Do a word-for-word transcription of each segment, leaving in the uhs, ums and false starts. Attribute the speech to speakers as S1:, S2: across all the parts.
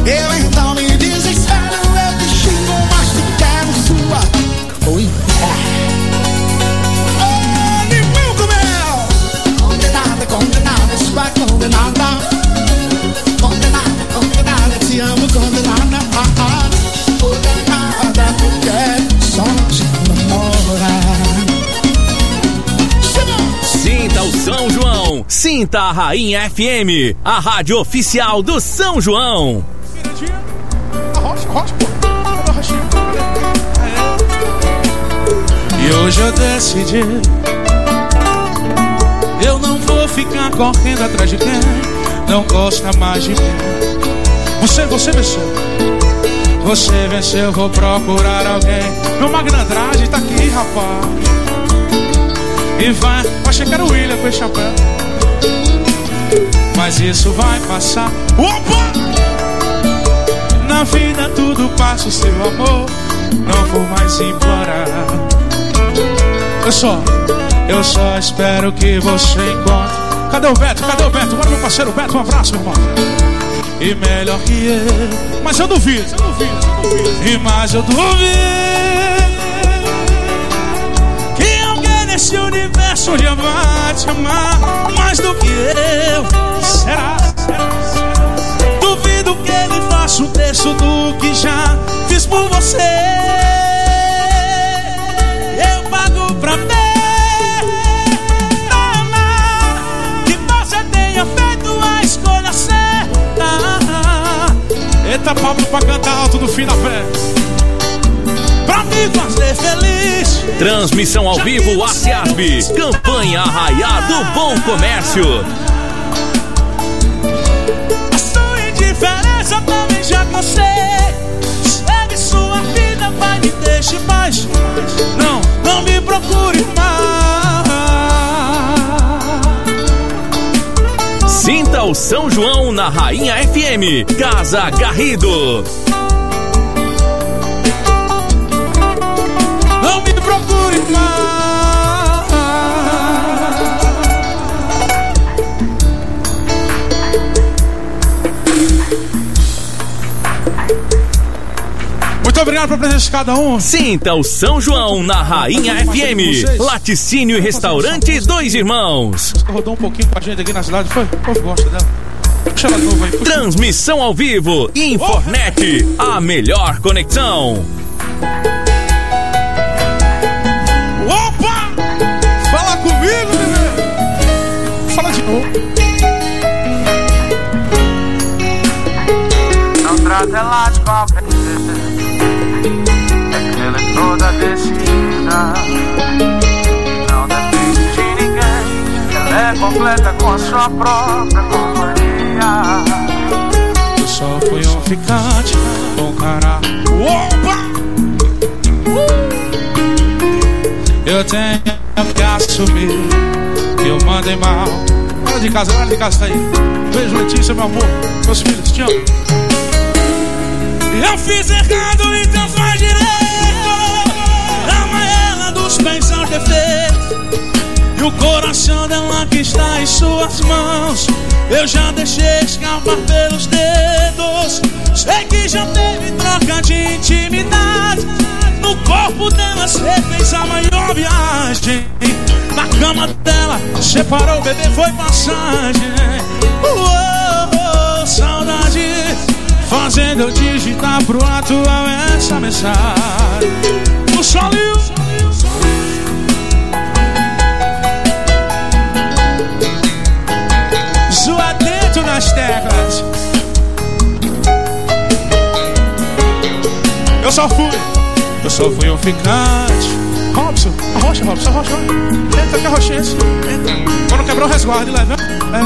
S1: Eu então me desespero, eu te xingo, mas te quero sua. Oi. Oh, limão com mel. Condenada, condenada, sua condenada. Condenada, condenada, te amo, condenada. Ah, ah. Condenada, porque só te namorar.
S2: Sinta o São João, sinta a Rainha F M, a rádio oficial do São João.
S1: Arrocha, arrocha, pô.
S3: E hoje eu decidi, eu não vou ficar correndo atrás de quem não gosta mais de mim. Você, você venceu, você venceu, vou procurar alguém. Meu Magno Andrade tá aqui, rapaz. E vai, achei que era o William com esse chapéu. Mas isso vai passar. Opa! Na vida tudo passa, o seu amor não vou mais implorar. Eu só, eu só espero que você encontre. Cadê o Beto? Cadê o Beto? Bora, meu parceiro Beto, um abraço, meu irmão. E melhor que eu. Mas eu duvido, eu duvido, eu duvido. E mais eu duvido esse universo já vai te amar mais do que eu. Será? Será? Duvido que ele faça um terço do que já fiz por você. Eu pago pra ver que você tenha feito a escolha certa. Eita, Pablo pra cantar alto no fim da festa, pra me fazer feliz.
S2: Transmissão ao vivo A C A S B, campanha Arraiá do Bom Comércio.
S3: A sua indiferença também já cansei. Segue sua vida, vai, me deixe em paz. Não, não me procure mais.
S2: Sinta o São João na Rainha F M, Casa Garrido.
S3: Não me procure mais. Muito obrigado pela presença de cada um.
S2: Sinta o São João na Rainha F M, Laticínio e Restaurante Dois Irmãos.
S3: Rodou um pouquinho com a gente aqui na cidade, foi? O povo gosta dela. Puxa ela de novo aí. Puxa.
S2: Transmissão ao vivo, Infornet, a melhor conexão.
S3: Fala comigo, bebê. Fala de novo.
S4: Não trata ela de qualquer jeito, é que ela é toda decidida. Não depende de ninguém, ela é completa com a sua própria companhia.
S3: Eu só fui um ficante com cara. Opa! Eu tenho que assumir que eu mandei mal. Olha de casa, olha de casa, tá aí. Beijo, Letícia, meu amor. Meus filhos, te amo. Eu fiz errado, então faz direito. Ama ela dos pés aos defeitos. E o coração dela que está em suas mãos, eu já deixei escapar pelos dedos. Sei que já teve troca de intimidade. No corpo dela cê fez a maior viagem. Na cama dela separou, o bebê foi passagem. Uou, saudade, fazendo eu digitar pro atual essa mensagem. O solinho zoa dentro das teclas. Eu só fui Eu só fui um ficante. Robson, arrocha, Robson, arrocha. Entra que arrocha esse. Entra. Quando quebrou o resguardo, leva.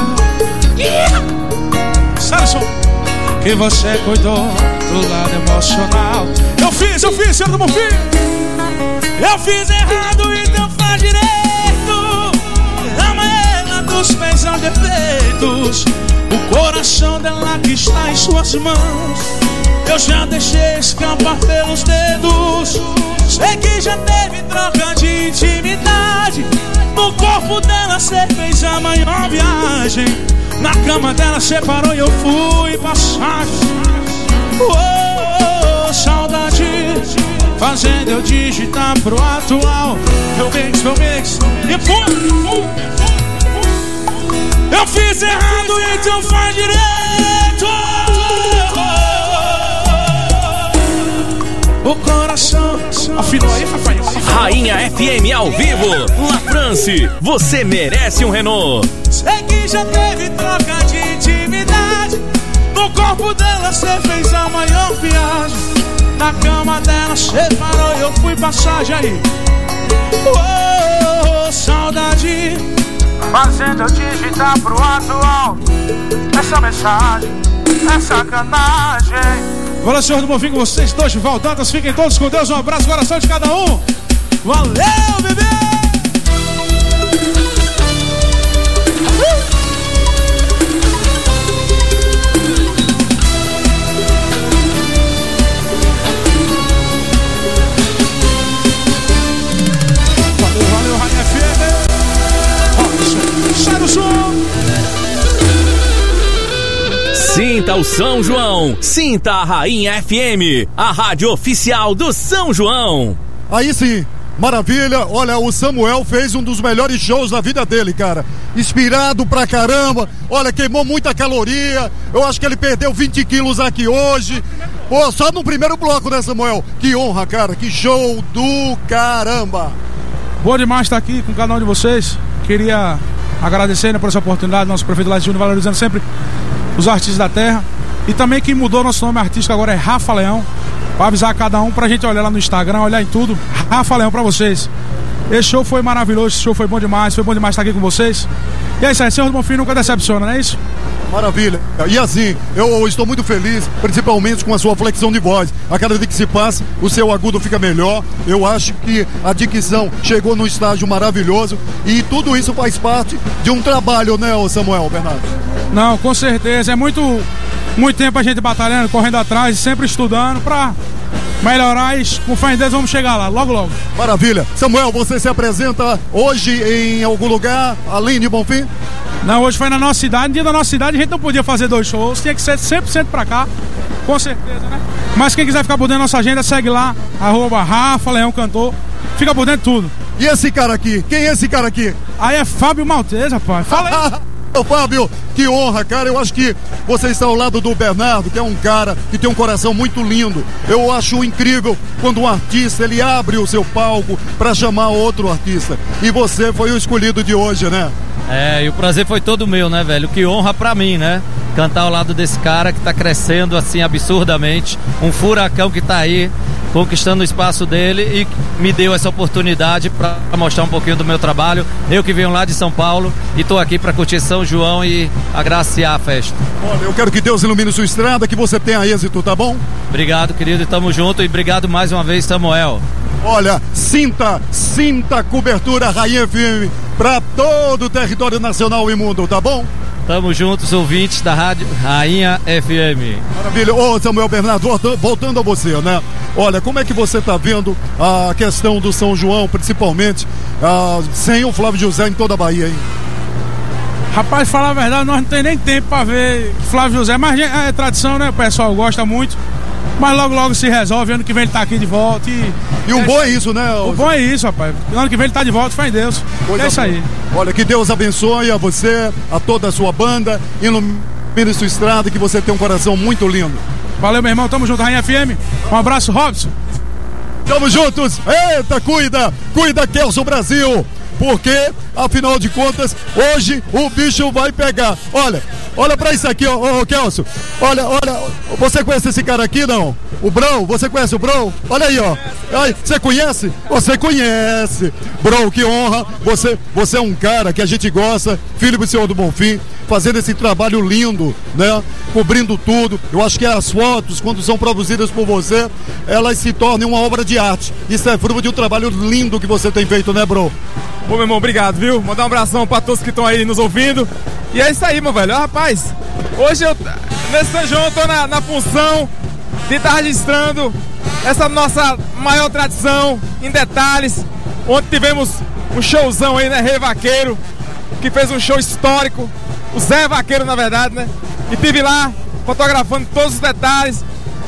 S3: É. Sarson, que você cuidou do lado emocional. Eu fiz, eu fiz, senhor do Bonfim. Eu fiz errado, então faz direito. Ama ela dos pés aos defeitos. O coração dela que está em suas mãos, eu já deixei escapar pelos dedos. Sei que já teve troca de intimidade. No corpo dela cê fez a maior viagem. Na cama dela separou e eu fui passagem. Oh, saudade, fazendo eu digitar pro atual. Meu mix, meu mix. E pum, pum, eu fiz errado, então faz direito. O coração afinou aí, papai.
S2: Rainha F M ao vivo. La France, você merece um Renault.
S3: Sei que já teve troca de intimidade. No corpo dela cê fez a maior viagem. Na cama dela cê parou e eu fui passagem aí. Oh, saudade,
S4: fazendo eu digitar pro atual. Essa mensagem é sacanagem.
S3: Olá, Senhor do Bonfim, com vocês dois, Valdatas, fiquem todos com Deus, um abraço no coração de cada um. Valeu, bebê! Valeu, valeu, Rainha F M. Sai do som!
S2: Sinta o São João, sinta a Rainha F M, a rádio oficial do São João.
S5: Aí sim, maravilha. Olha, o Samuel fez um dos melhores shows da vida dele, cara. Inspirado pra caramba. Olha, queimou muita caloria. Eu acho que ele perdeu vinte quilos aqui hoje. Pô, só no primeiro bloco, né, Samuel? Que honra, cara. Que show do caramba.
S3: Boa demais estar aqui com cada um de vocês. Queria agradecer, né, por essa oportunidade. Nosso prefeito Lá de Júnior valorizando sempre os artistas da terra. E também quem mudou nosso nome artístico agora é Rafa Leão. Pra avisar cada um, pra gente olhar lá no Instagram, olhar em tudo. Rafa Leão pra vocês. Esse show foi maravilhoso, esse show foi bom demais. Foi bom demais estar aqui com vocês. E é isso aí, Senhor do Bonfim nunca decepciona, não é isso?
S5: Maravilha. E assim, eu estou muito feliz, principalmente com a sua flexão de voz. A cada dia que se passa, o seu agudo fica melhor. Eu acho que a dicção chegou num estágio maravilhoso. E tudo isso faz parte de um trabalho, né, Samuel Bernardo?
S3: Não, com certeza. É muito, muito tempo a gente batalhando, correndo atrás, sempre estudando pra melhorar. E com fé em Deus vamos chegar lá, logo, logo.
S5: Maravilha. Samuel, você se apresenta hoje em algum lugar, além de Bonfim?
S3: Não, hoje foi na nossa cidade. No dia da nossa cidade a gente não podia fazer dois shows, tinha que ser cem por cento pra cá, com certeza, né? Mas quem quiser ficar por dentro da nossa agenda, segue lá, arroba Rafa Leão Cantor, fica por dentro de tudo.
S5: E esse cara aqui? Quem é esse cara aqui?
S3: Aí é Fábio Maltese, rapaz. Fala aí.
S5: Ô Fábio, que honra, cara. Eu acho que você está ao lado do Bernardo, que é um cara que tem um coração muito lindo. Eu acho incrível quando um artista, ele abre o seu palco para chamar outro artista. E você foi o escolhido de hoje, né?
S6: É, e o prazer foi todo meu, né, velho? Que honra pra mim, né? Cantar ao lado desse cara que tá crescendo assim absurdamente. Um furacão que tá aí, conquistando o espaço dele e me deu essa oportunidade pra mostrar um pouquinho do meu trabalho. Eu que venho lá de São Paulo e tô aqui pra curtir São João e agraciar a festa.
S5: Olha, eu quero que Deus ilumine sua estrada, que você tenha êxito, tá bom?
S6: Obrigado, querido, e tamo junto. E obrigado mais uma vez, Samuel.
S5: Olha, sinta, sinta a cobertura Rainha F M pra todo o território nacional e mundo, tá bom?
S6: Tamo juntos, ouvintes da Rádio Rainha F M.
S5: Maravilha. Ô, Samuel Bernardo, voltando a você, né? Olha, como é que você tá vendo a questão do São João, principalmente uh, sem o Flávio José em toda a Bahia, hein?
S3: Rapaz, falar a verdade, nós não tem nem tempo pra ver Flávio José, mas é tradição, né? O pessoal gosta muito. Mas logo, logo se resolve, ano que vem ele tá aqui de volta e...
S5: E o é, bom é isso, né?
S3: O bom é isso, rapaz. Ano que vem ele tá de volta, fé em Deus. Coisa é isso aí.
S5: Olha, que Deus abençoe a você, a toda a sua banda, ilumine sua estrada, que você tem um coração muito lindo.
S3: Valeu, meu irmão, tamo junto, Rainha F M. Um abraço, Robson.
S5: Tamo juntos. Eita, cuida, cuida, Kelson Brasil. Porque, afinal de contas, hoje o bicho vai pegar. Olha, olha pra isso aqui, ó, ô, ô Kelson. Olha, olha, você conhece esse cara aqui, não? O Brão, você conhece o Brão? Olha aí, ó. Aí, você conhece? Você conhece. Brão, que honra. Você, você é um cara que a gente gosta, filho do Senhor do Bonfim, fazendo esse trabalho lindo, né? Cobrindo tudo. Eu acho que as fotos, quando são produzidas por você, elas se tornam uma obra de arte. Isso é fruto de um trabalho lindo que você tem feito, né, Brão?
S7: Ô, meu irmão, obrigado, viu? Mandar um abração pra todos que estão aí nos ouvindo. E é isso aí, meu velho. Ó, rapaz, hoje eu, nesse São João, eu tô na, na função de estar registrando essa nossa maior tradição em detalhes. Ontem tivemos um showzão aí, né? Rei Vaqueiro, que fez um show histórico. O Zé Vaqueiro, na verdade, né? E tive lá fotografando todos os detalhes.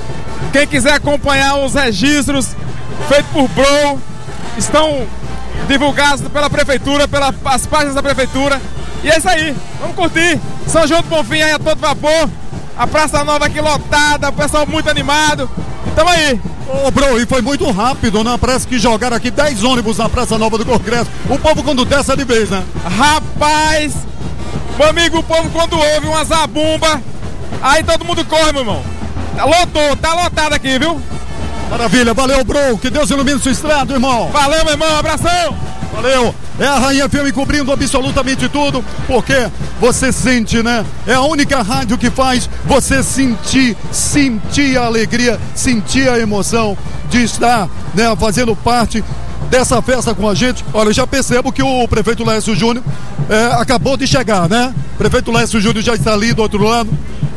S7: Quem quiser acompanhar os registros feitos por Bro, estão divulgados pela prefeitura, pelas páginas da prefeitura. E é isso aí, vamos curtir. São João do Bonfim aí a todo vapor. A Praça Nova aqui lotada, o pessoal muito animado. Tamo aí.
S5: Ô, Bro, e foi muito rápido, né? Parece que jogaram aqui dez ônibus na Praça Nova do Congresso. O povo quando desce é de vez, né?
S7: Rapaz, meu amigo, o povo quando ouve uma zabumba, aí todo mundo corre, meu irmão. Lotou, tá lotado aqui, viu?
S5: Maravilha, valeu, Bro. Que Deus ilumine sua estrada, irmão.
S7: Valeu, meu irmão, abração.
S5: Valeu. É a Rainha F M cobrindo absolutamente tudo, porque você sente, né? É a única rádio que faz você sentir, sentir a alegria, sentir a emoção de estar, né, fazendo parte dessa festa com a gente. Olha, eu já percebo que o prefeito Laércio Júnior é, acabou de chegar, né? O prefeito Laércio Júnior já está ali do outro lado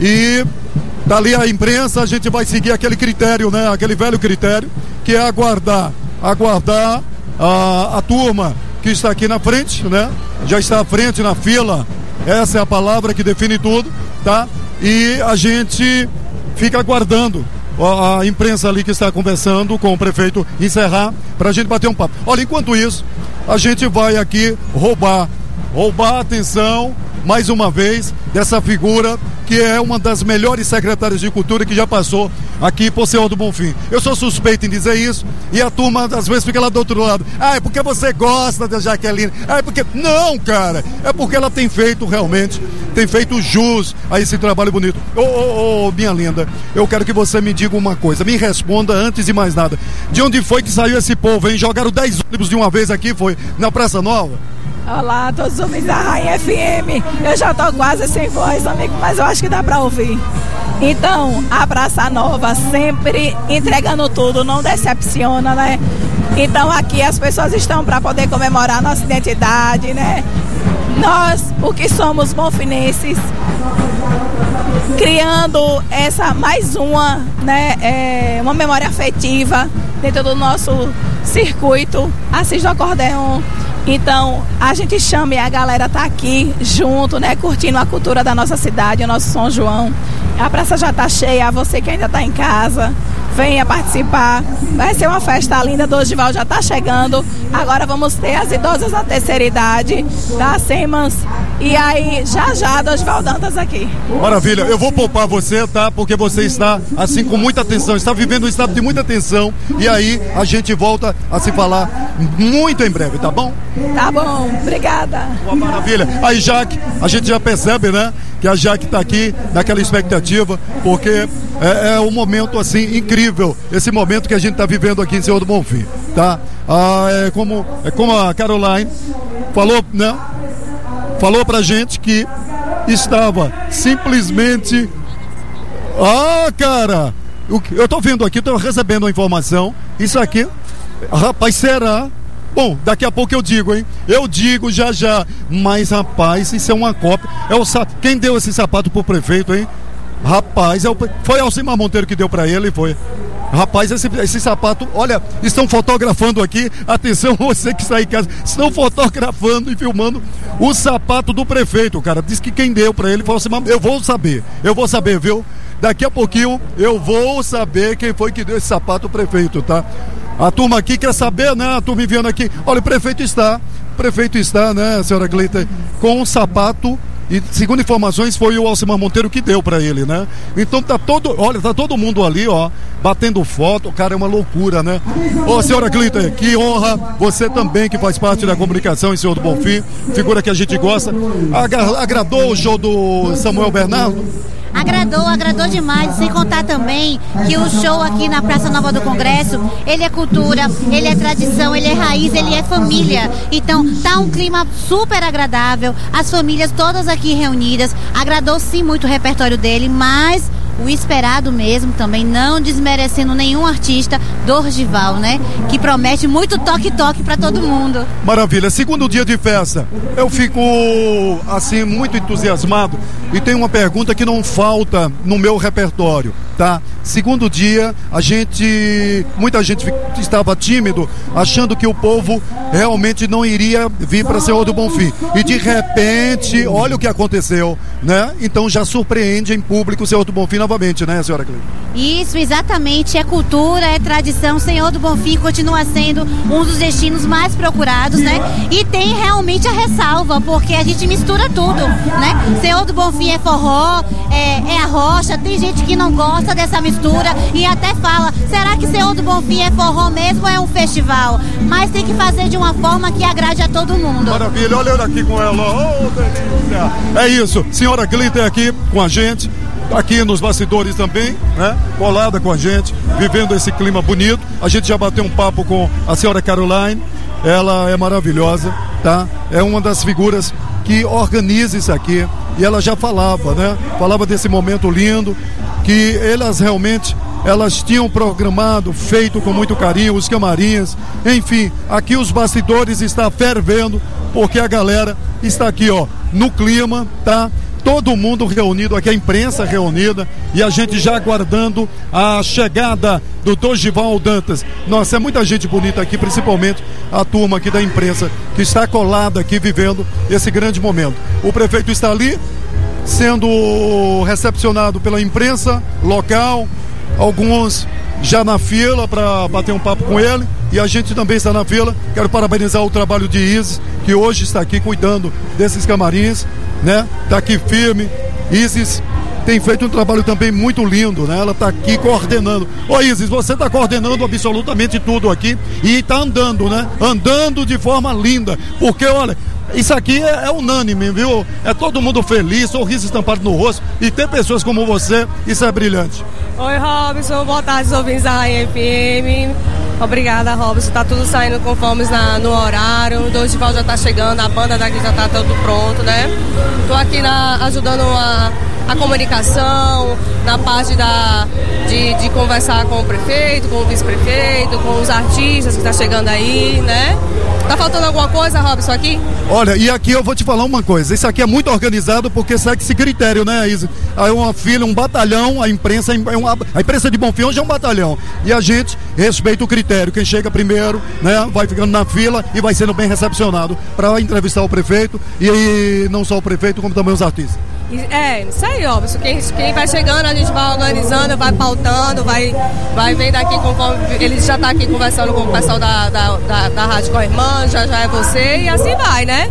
S5: e dali a imprensa a gente vai seguir aquele critério, né? Aquele velho critério, que é aguardar, aguardar a, a turma que está aqui na frente, né? Já está à frente na fila. Essa é a palavra que define tudo, tá? E a gente fica aguardando a, a imprensa ali que está conversando com o prefeito encerrar para a gente bater um papo. Olha, enquanto isso, a gente vai aqui roubar, roubar a atenção mais uma vez dessa figura que é uma das melhores secretárias de cultura que já passou aqui por Senhor do Bonfim. Eu sou suspeito em dizer isso e a turma às vezes fica lá do outro lado. Ah, é porque você gosta da Jaqueline. Ah, é porque... Não, cara, é porque ela tem feito realmente, tem feito jus a esse trabalho bonito. Ô, ô, ô, minha linda, eu quero que você me diga uma coisa, me responda antes de mais nada. De onde foi que saiu esse povo, hein? Jogaram dez ônibus de uma vez aqui, foi na Praça Nova?
S8: Olá, todos os homens da Rainha F M. Eu já tô quase sem voz, amigo, mas eu acho que dá pra ouvir. Então, a Praça Nova sempre entregando tudo, não decepciona, né? Então aqui as pessoas estão para poder comemorar nossa identidade, né? Nós, o que somos bonfinenses, criando essa mais uma, né, é, uma memória afetiva dentro do nosso circuito Assis do Acordeon. Então, a gente chama e a galera tá aqui junto, né, curtindo a cultura da nossa cidade, o nosso São João. A praça já tá cheia, você que ainda tá em casa, venha participar. Vai ser uma festa linda, Dorival já tá chegando. Agora vamos ter as idosas da terceira idade, da Semans. E aí, já já, Dorival Dantas aqui.
S5: Maravilha, eu vou poupar você, tá? Porque você está, assim, com muita atenção, está vivendo um estado de muita tensão. E aí, a gente volta a se falar muito em breve, tá bom?
S8: Tá bom, obrigada.
S5: Uma maravilha. Aí, Jaque, a gente já percebe, né? Que a Jaque tá aqui naquela expectativa, porque é, é um momento, assim, incrível. Esse momento que a gente tá vivendo aqui em Senhor do Bonfim, tá? Ah, é como, é como a Caroline falou, né? Falou pra gente que estava simplesmente... Ah, cara! Eu tô vendo aqui, tô recebendo a informação. Isso aqui, rapaz, será... Bom, daqui a pouco eu digo, hein? Eu digo já já. Mas, rapaz, isso é uma cópia. É o sa... Quem deu esse sapato pro prefeito, hein? Rapaz, é o... foi Alcimar Monteiro que deu pra ele, foi. Rapaz, esse, esse sapato, olha, estão fotografando aqui, atenção você que está em casa, estão fotografando e filmando o sapato do prefeito, cara. Diz que quem deu pra ele foi Alcimar. Eu vou saber, eu vou saber, viu? Daqui a pouquinho eu vou saber quem foi que deu esse sapato ao prefeito, tá? A turma aqui quer saber, né? A turma enviando aqui. Olha, o prefeito está, o prefeito está, né, senhora Cleita, com um sapato. E segundo informações foi o Alcimar Monteiro que deu pra ele, né? Então tá todo, olha, tá todo mundo ali, ó, batendo foto, cara, é uma loucura, né? Ô, senhora Cleita, que honra, você também que faz parte da comunicação em Senhor do Bonfim, figura que a gente gosta. Agra- agradou o show do Samuel Bernardo?
S9: Agradou, agradou demais, sem contar também que o show aqui na Praça Nova do Congresso, ele é cultura, ele é tradição, ele é raiz, ele é família. Então tá um clima super agradável, as famílias todas aqui reunidas. Agradou sim muito o repertório dele, mas o esperado mesmo também, não desmerecendo nenhum artista, Dorival, né? Que promete muito toque-toque para todo mundo.
S5: Maravilha, segundo dia de festa, eu fico assim muito entusiasmado e tem uma pergunta que não falta no meu repertório, tá? Segundo dia, a gente, muita gente estava tímido, achando que o povo realmente não iria vir para Senhor do Bonfim. E de repente, olha o que aconteceu. né? Então já surpreende em público o Senhor do Bonfim novamente, né, senhora Cleide?
S9: Isso, exatamente, é cultura, é tradição. Senhor do Bonfim continua sendo um dos destinos mais procurados, né? E tem realmente a ressalva, porque a gente mistura tudo, né? Senhor do Bonfim é forró, é, é a rocha, tem gente que não gosta dessa mistura e até fala, será que Senhor do Bonfim é forró mesmo ou é um festival? Mas tem que fazer de uma forma que agrade a todo mundo.
S5: Maravilha, olha eu aqui com ela, oh, delícia! É isso, senhora Glitter aqui com a gente, aqui nos bastidores também, né? Colada com a gente, vivendo esse clima bonito. A gente já bateu um papo com a senhora Caroline, ela é maravilhosa, tá? É uma das figuras que organiza isso aqui, e ela já falava, né? Falava desse momento lindo, que elas realmente, elas tinham programado, feito com muito carinho, os camarins, enfim, aqui os bastidores está fervendo, porque a galera está aqui, ó, no clima, tá? Todo mundo reunido aqui, a imprensa reunida, e a gente já aguardando a chegada do Dorival Dantas. Nossa, é muita gente bonita aqui, principalmente a turma aqui da imprensa, que está colada aqui, vivendo esse grande momento. O prefeito está ali, sendo recepcionado pela imprensa local, alguns já na fila para bater um papo com ele, e a gente também está na fila. Quero parabenizar o trabalho de Isis, que hoje está aqui cuidando desses camarins, né? Está aqui firme. Isis tem feito um trabalho também muito lindo, né? Ela está aqui coordenando. Ô Isis, você está coordenando absolutamente tudo aqui e está andando, né? Andando de forma linda, porque olha, isso aqui é, é unânime, viu? É todo mundo feliz, sorriso estampado no rosto, e ter pessoas como você, isso é brilhante.
S10: Oi, Robson, boa tarde, ouvintes da Rainha F M. Obrigada, Robson, tá tudo saindo conforme na, no horário, o Dorival já tá chegando, a banda daqui já tá tudo pronto, né? Tô aqui na, ajudando a, a comunicação, na parte da, de, de conversar com o prefeito, com o vice-prefeito, com os artistas que tá chegando aí, né? Tá faltando alguma coisa, Robson, aqui?
S5: Olha, e aqui eu vou te falar uma coisa, isso aqui é muito organizado porque segue esse critério, né, Isa? Aí uma fila, um batalhão, a imprensa, é uma, a imprensa de Bonfim hoje é um batalhão, e a gente respeita o critério, quem chega primeiro, né, vai ficando na fila e vai sendo bem recepcionado para entrevistar o prefeito, e, e não só o prefeito, como também os artistas.
S10: É, isso aí, óbvio. Quem, quem vai chegando, a gente vai organizando, vai pautando, vai, vai vendo aqui conforme. Ele já tá aqui conversando com o pessoal da, da, da, da Rádio Corrimã, já já é você, e assim vai, né?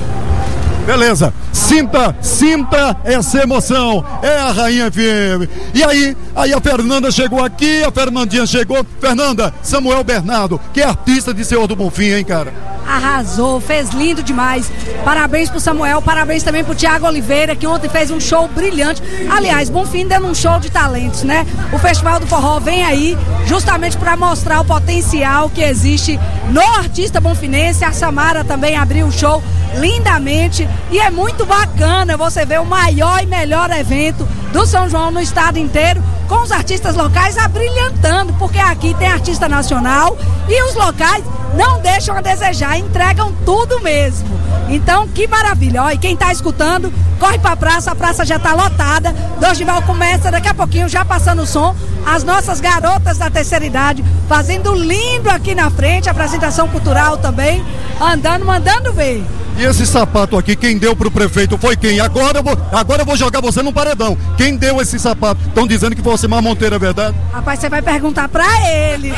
S5: Beleza, sinta, sinta essa emoção, é a Rainha F M. E aí, aí a Fernanda chegou aqui, a Fernandinha chegou. Fernanda, Samuel Bernardo, que é artista de Senhor do Bonfim, hein, cara?
S11: Arrasou, fez lindo demais. Parabéns pro Samuel, parabéns também pro Tiago Oliveira, que ontem fez um show brilhante. Aliás, Bonfim dando um show de talentos, né? O Festival do Forró vem aí justamente para mostrar o potencial que existe no artista bonfinense. A Samara também abriu o show lindamente, e é muito bacana você ver o maior e melhor evento do São João no estado inteiro, com os artistas locais abrilhantando, porque aqui tem artista nacional e os locais não deixam a desejar, entregam tudo mesmo. Então, que maravilha. Ó, e quem tá escutando, corre pra praça, a praça já tá lotada. Dorival começa daqui a pouquinho, já passando o som. As nossas garotas da terceira idade fazendo lindo aqui na frente, apresentação cultural também, andando, mandando ver.
S5: E esse sapato aqui, quem deu pro prefeito foi quem? Agora eu vou, agora eu vou jogar você no paredão. Quem deu esse sapato? Estão dizendo que foi o Simar Monteiro, é verdade?
S11: Rapaz, você vai perguntar pra ele.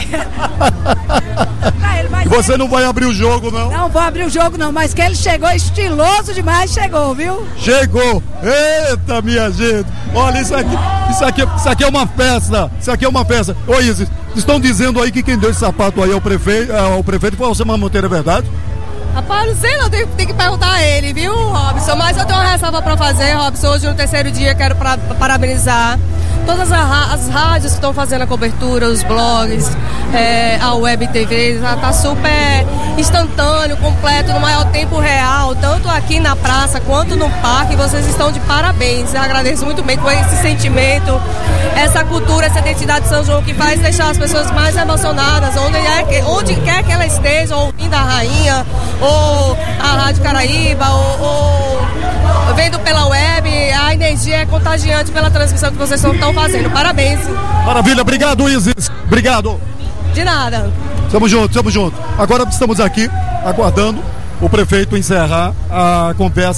S11: pra ele, mas
S5: você ele... não vai abrir o jogo, não?
S11: Não vou abrir o jogo, não, mas que ele chegou estiloso demais, chegou, viu?
S5: Chegou! Eita, minha gente! Olha, isso aqui, isso aqui, isso aqui é uma festa! Isso aqui é uma festa! Ô, Isis, estão dizendo aí que quem deu esse sapato aí ao prefeito, ao prefeito foi o Simar Monteiro, é verdade?
S10: Rapaz, não sei não, tem, tem que perguntar a ele, viu, Robson? Mas eu tenho uma ressalva pra fazer, Robson. Hoje, no terceiro dia, quero pra, parabenizar todas as, as rádios que estão fazendo a cobertura, os blogs, é, a web T V, já tá super instantâneo, completo, no maior tempo real, tanto aqui na praça quanto no parque. Vocês estão de parabéns. Eu agradeço muito bem com esse sentimento, essa cultura, essa identidade de São João, que faz deixar as pessoas mais emocionadas, onde, é, onde quer que ela esteja, ouvindo a Rainha, ou a Rádio Caraíba, ou, ou vendo pela web. A energia é contagiante pela transmissão que vocês estão fazendo. Parabéns.
S5: Maravilha, obrigado, Isis. Obrigado.
S10: De nada.
S5: Tamo junto, tamo junto. Agora estamos aqui aguardando o prefeito encerrar a conversa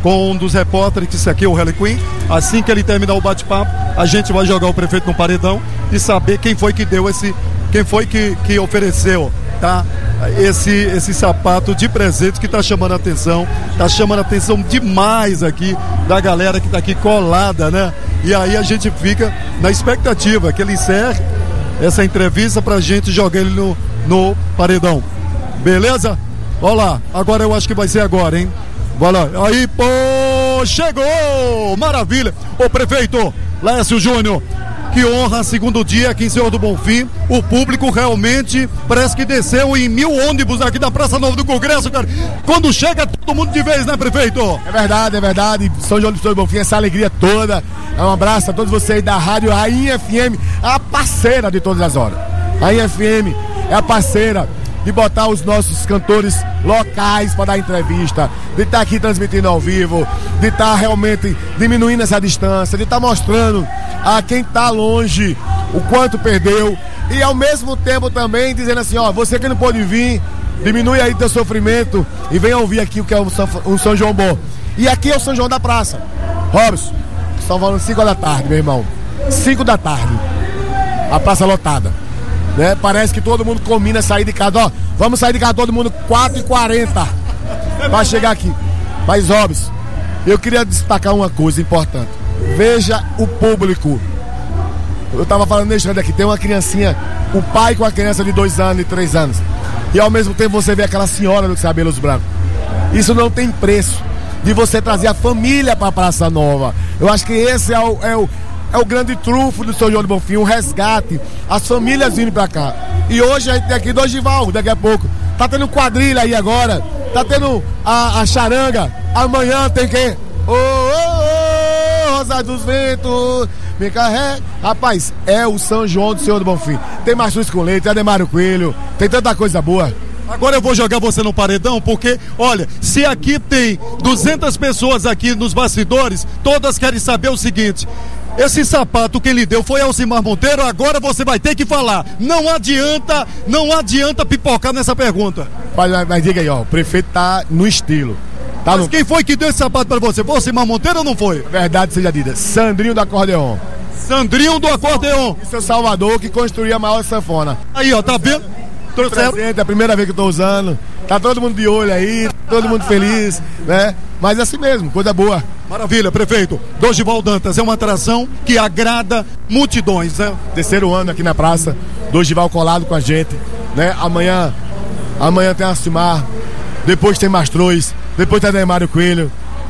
S5: com um dos repórteres, que isso aqui é o Harley Quinn. Assim que ele terminar o bate-papo, a gente vai jogar o prefeito no paredão e saber quem foi que deu esse, quem foi que, que ofereceu, tá? Esse, esse sapato de presente que tá chamando a atenção, tá chamando a atenção demais aqui da galera que tá aqui colada, né? E aí a gente fica na expectativa que ele encerre essa entrevista pra gente jogar ele no, no paredão. Beleza? Olha lá, agora eu acho que vai ser agora, hein? Vai lá, aí, pô, chegou! Maravilha! Ô prefeito, Lécio Júnior, que honra, segundo dia aqui em Senhor do Bonfim. O público realmente parece que desceu em mil ônibus aqui da Praça Nova do Congresso, cara. Quando chega todo mundo de vez, né, prefeito?
S12: É verdade, é verdade. São João do Senhor do Bonfim, essa alegria toda. Um abraço a todos vocês da Rádio Rainha F M, a parceira de todas as horas. Rainha F M é a parceira de botar os nossos cantores locais para dar entrevista, de estar tá aqui transmitindo ao vivo, de estar tá realmente diminuindo essa distância, de estar tá mostrando a quem está longe o quanto perdeu e ao mesmo tempo também dizendo assim, ó, você que não pode vir, diminui aí teu sofrimento e vem ouvir aqui o que é um São, um São João bom. E aqui é o São João da Praça. Robson, estão falando cinco da tarde, meu irmão. cinco da tarde. A praça lotada. Né? Parece que todo mundo combina sair de casa, ó, vamos sair de casa todo mundo quatro e quarenta para chegar aqui. Mas, Robson, eu queria destacar uma coisa importante. Veja o público. Eu tava falando nesse aqui, tem uma criancinha, o pai com a criança de dois anos e três anos. E ao mesmo tempo você vê aquela senhora dos cabelos brancos. Isso não tem preço de você trazer a família para a Praça Nova. Eu acho que esse é o, é o É o grande trunfo do São João do Bonfim, o resgate, as famílias vindo pra cá. E hoje a gente tem aqui dois Gival, daqui a pouco. Tá tendo quadrilha aí agora, tá tendo a, a charanga. Amanhã tem quem? Ô, ô, ô, Rosa dos Ventos, me carrega. Rapaz, é o São João do Senhor do Bonfim. Tem Mastruz com Leite, tem Ademário Coelho, tem tanta coisa boa.
S5: Agora eu vou jogar você no paredão, porque, olha, se aqui tem duzentas pessoas aqui nos bastidores, todas querem saber o seguinte: esse sapato que ele deu foi Elcimar Monteiro, agora você vai ter que falar. Não adianta, não adianta pipocar nessa pergunta.
S12: Mas, mas, mas diga aí, ó, o prefeito tá no estilo. Tá
S5: mas
S12: no...
S5: quem foi que deu esse sapato pra você? Foi Elcimar Monteiro ou não foi?
S12: Verdade seja dita, Sandrinho do Acordeon.
S5: Sandrinho do Acordeon.
S12: E seu Salvador, que construiu a maior sanfona.
S5: Aí, ó, tá vendo?
S12: Tô presente, é a primeira vez que eu tô usando. Tá todo mundo de olho aí, todo mundo feliz, né? Mas é assim mesmo, coisa boa.
S5: Maravilha, prefeito. Dorival Dantas é uma atração que agrada multidões, né?
S12: Terceiro ano aqui na praça, Dorival colado com a gente, né? Amanhã, amanhã tem Alcimar, depois tem Mastruz, depois tem Ademário Coelho.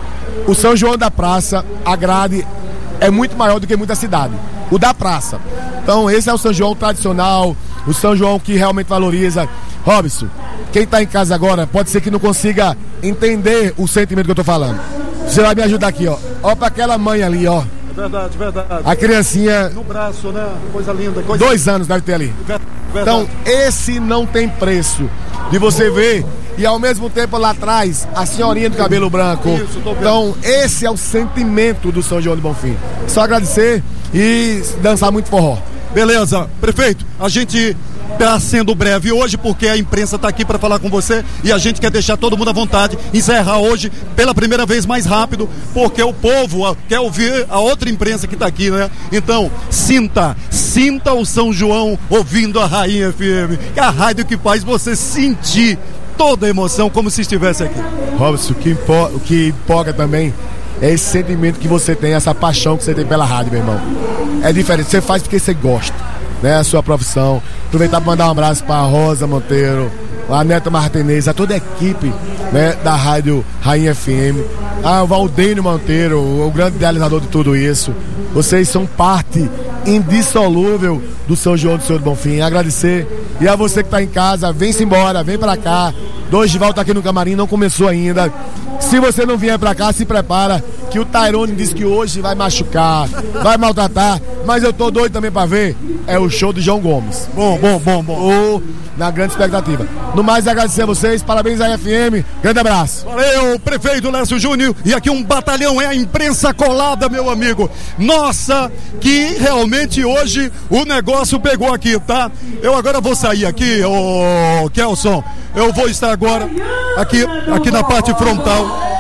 S12: O São João da Praça, a grade é muito maior do que muita cidade. O da praça. Então esse é o São João tradicional, o São João que realmente valoriza. Robson, quem tá em casa agora pode ser que não consiga entender o sentimento que eu tô falando. Você vai me ajudar aqui, ó. Ó pra aquela mãe ali, ó.
S5: É verdade, verdade.
S12: A criancinha...
S5: No braço, né? Coisa linda. Coisa...
S12: Dois anos deve ter ali.
S5: Verdade.
S12: Então, esse não tem preço de você ver. E ao mesmo tempo lá atrás, a senhorinha do cabelo branco. Isso, tô vendo. Então, esse é o sentimento do São João do Bonfim. Só agradecer e dançar muito forró.
S5: Beleza. Prefeito, a gente está sendo breve hoje porque a imprensa está aqui para falar com você e a gente quer deixar todo mundo à vontade, encerrar hoje pela primeira vez mais rápido, porque o povo quer ouvir a outra imprensa que está aqui, né? Então, sinta, sinta o São João ouvindo a Rainha F M, que é a rádio que faz você sentir toda a emoção como se estivesse aqui.
S12: Robson, o que, impo- o que empolga também é esse sentimento que você tem, essa paixão que você tem pela rádio, meu irmão. É diferente, você faz porque você gosta, né? A sua profissão. Aproveitar para mandar um abraço para a Rosa Monteiro, a Neta Martinez, a toda a equipe, né, da Rádio Rainha F M, a Valdênio Monteiro, o grande idealizador de tudo isso. Vocês são parte indissolúvel do São João do Senhor do Bonfim. Agradecer. E a você que está em casa, vem-se embora, vem para cá. Dorival tá aqui no camarim, não começou ainda. Se você não vier pra cá, se prepara, que o Tyrone disse que hoje vai machucar, vai maltratar, mas eu tô doido também pra ver, é o show do João Gomes.
S5: Bom, bom, bom, bom.
S12: Oh, na grande expectativa. No mais, agradecer a vocês, parabéns à F M, grande abraço.
S5: Valeu, prefeito Lécio Júnior, e aqui um batalhão, é a imprensa colada, meu amigo. Nossa, que realmente hoje o negócio pegou aqui, tá? Eu agora vou sair aqui, ô Kelson, eu vou estar agora aqui, aqui na parte frontal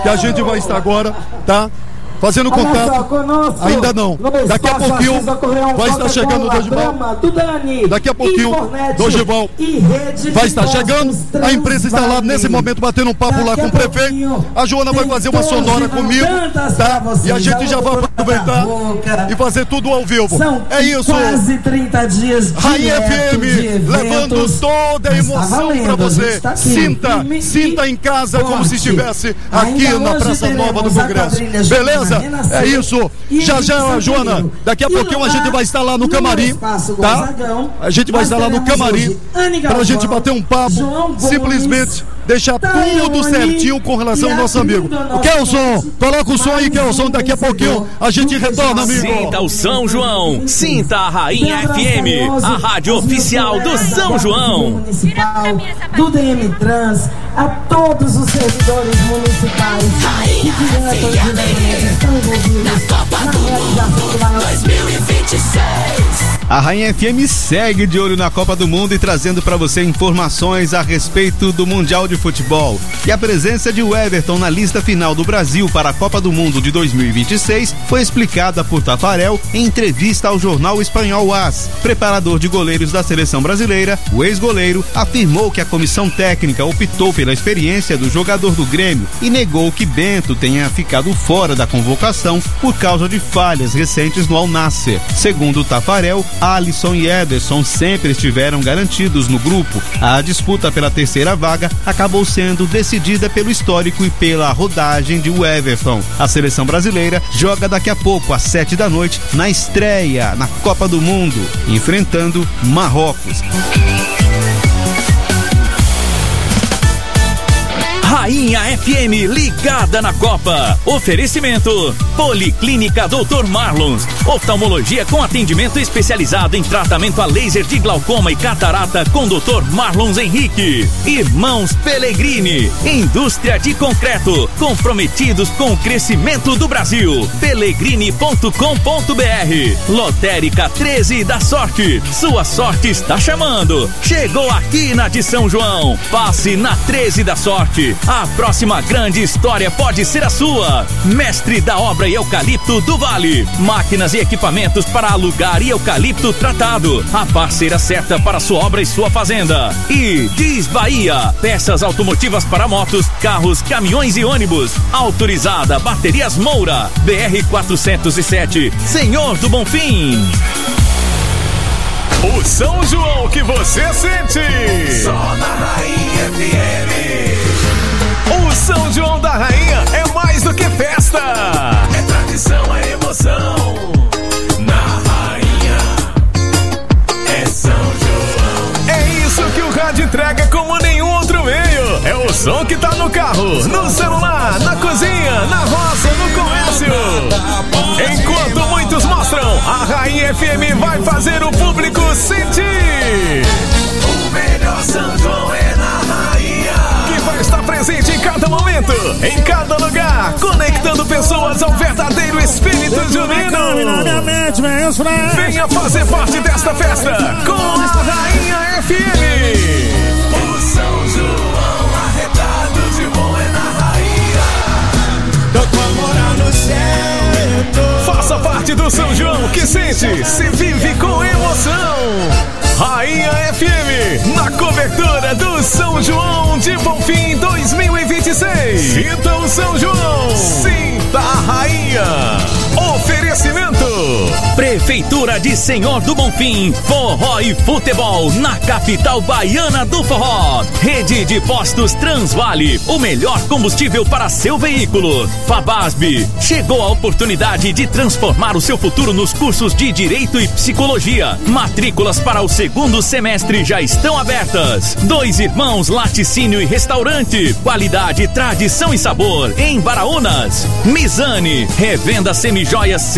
S5: que a gente vai estar agora, tá? Fazendo contato, ainda não. Daqui a pouquinho vai estar chegando o Dorival. Daqui a pouquinho o Dorival vai estar chegando. A imprensa está lá nesse momento batendo um papo lá com o prefeito. A Joana vai fazer uma sonora comigo, tá? E a gente já vai aproveitar e fazer tudo ao vivo. É isso.
S13: Quase trinta dias de
S5: Rainha F M, levando toda a emoção para você. Sinta, sinta em casa como se estivesse aqui na Praça Nova do Congresso. Beleza? É isso. Já já, Joana, daqui a pouquinho a gente vai estar lá no camarim, tá? A gente vai estar lá no camarim pra gente bater um papo, simplesmente deixar tudo certinho com relação ao nosso amigo. O Kelson, coloca o som aí, Kelson, daqui a pouquinho a gente retorna, amigo.
S2: Sinta o São João, sinta a Rainha F M, a rádio oficial do São João.
S13: Do D M Trans, a todos os servidores municipais e diretores estão envolvidos na Copa do Mundo dois mil e vinte e seis.
S14: A Rainha F M segue de olho na Copa do Mundo e trazendo para você informações a respeito do Mundial de Futebol. E a presença de Everton na lista final do Brasil para a Copa do Mundo de dois mil e vinte e seis foi explicada por Tafarel em entrevista ao jornal espanhol AS. Preparador de goleiros da seleção brasileira, o ex-goleiro afirmou que a comissão técnica optou pela experiência do jogador do Grêmio e negou que Bento tenha ficado fora da convocação por causa de falhas recentes no Al Nassr. Segundo Tafarel, Alisson e Ederson sempre estiveram garantidos no grupo. A disputa pela terceira vaga acabou sendo decidida pelo histórico e pela rodagem de Everton. A seleção brasileira joga daqui a pouco, às sete da noite, na estreia na Copa do Mundo, enfrentando Marrocos.
S2: Rainha F M ligada na Copa. Oferecimento: Policlínica doutor Marlons. Oftalmologia com atendimento especializado em tratamento a laser de glaucoma e catarata com doutor Marlons Henrique. Irmãos Pellegrini. Indústria de concreto. Comprometidos com o crescimento do Brasil. Pellegrini ponto com ponto b r. Lotérica treze da Sorte. Sua sorte está chamando. Chegou aqui na de São João. Passe na treze da Sorte. A próxima grande história pode ser a sua. Mestre da Obra e Eucalipto do Vale. Máquinas e equipamentos para alugar e eucalipto tratado. A parceira certa para sua obra e sua fazenda. E Diz Bahia. Peças automotivas para motos, carros, caminhões e ônibus. Autorizada Baterias Moura. B R quatrocentos e sete. Senhor do Bonfim.
S15: O São João que você sente. Só na Rainha F M. O São João da Rainha é mais do que festa. É tradição, é emoção. Na Rainha é São João. É isso que o rádio entrega como nenhum outro meio. É o som que tá no carro, no celular, na cozinha, na roça, no comércio. Enquanto muitos mostram, a Rainha F M vai fazer o público sentir. O melhor São João é na Rainha, que vai estar presente em cada momento, em cada lugar, conectando pessoas ao verdadeiro espírito junino. Venha fazer parte desta festa com a Rainha F M. O São João arretado de bom é na Rainha. Tô com amor no céu. Faça parte do São João que sente, se vive com emoção. Rainha F M, na cobertura do São João de Bonfim dois mil e vinte e seis. Sinta o São João, sinta a Rainha. Oferecimento:
S2: Prefeitura de Senhor do Bonfim, forró e futebol na capital baiana do forró. Rede de postos Transvale, o melhor combustível para seu veículo. Fabasb, chegou a oportunidade de transformar o seu futuro nos cursos de Direito e Psicologia. Matrículas para o segundo semestre já estão abertas. Dois Irmãos Laticínio e Restaurante, qualidade, tradição e sabor em Baraunas. Mizane, revenda semijoias sem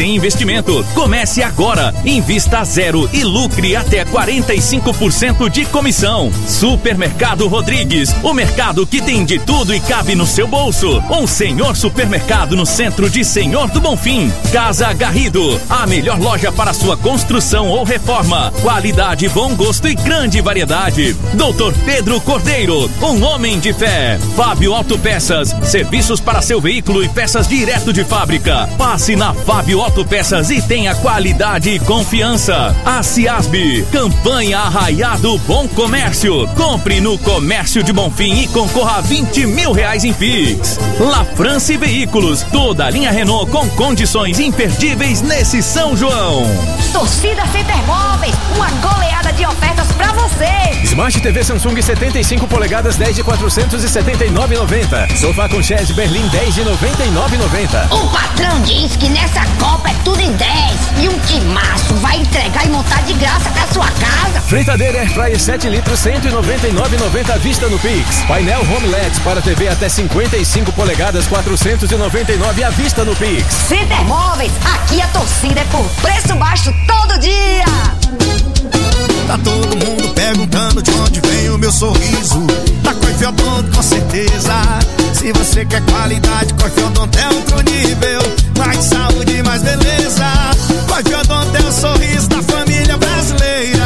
S2: sem investimento. Comece agora, invista a zero e lucre até quarenta e cinco por cento de comissão. Supermercado Rodrigues, o mercado que tem de tudo e cabe no seu bolso. Um senhor supermercado no centro de Senhor do Bonfim. Casa Garrido, a melhor loja para sua construção ou reforma. Qualidade, bom gosto e grande variedade. Doutor Pedro Cordeiro, um homem de fé. Fábio Autopeças, serviços para seu veículo e peças direto de fábrica. Passe na Fábio Autopeças e tenha qualidade e confiança. A Ciasb, campanha Arraiado Bom Comércio. Compre no Comércio de Bonfim e concorra a vinte mil reais em Pix. La France Veículos, toda a linha Renault com condições imperdíveis nesse São João.
S16: Torcida Center Móveis, uma goleada de ofertas pra você.
S15: Smart T V Samsung setenta e cinco polegadas dez de quatrocentos e setenta e nove reais e noventa centavos. Sofá com chaise Berlim dez de noventa e nove reais e noventa centavos.
S16: O patrão diz que nessa Copa é tudo em dez e um timaço vai entregar e montar de graça pra sua casa.
S15: Fritadeira Airfryer sete litros cento e noventa e nove reais e noventa centavos à vista no Pix. Painel Home L E D para T V até cinquenta e cinco polegadas quatrocentos e noventa e nove reais à vista no Pix.
S16: Center Móveis, aqui a torcida é por preço baixo todo dia.
S1: Tá todo mundo perguntando de onde vem o meu sorriso. Da Coife Odonto, com certeza. Se você quer qualidade, Coife Odonto é outro nível. Mais saúde, mais beleza. Coife Odonto é o sorriso da família brasileira.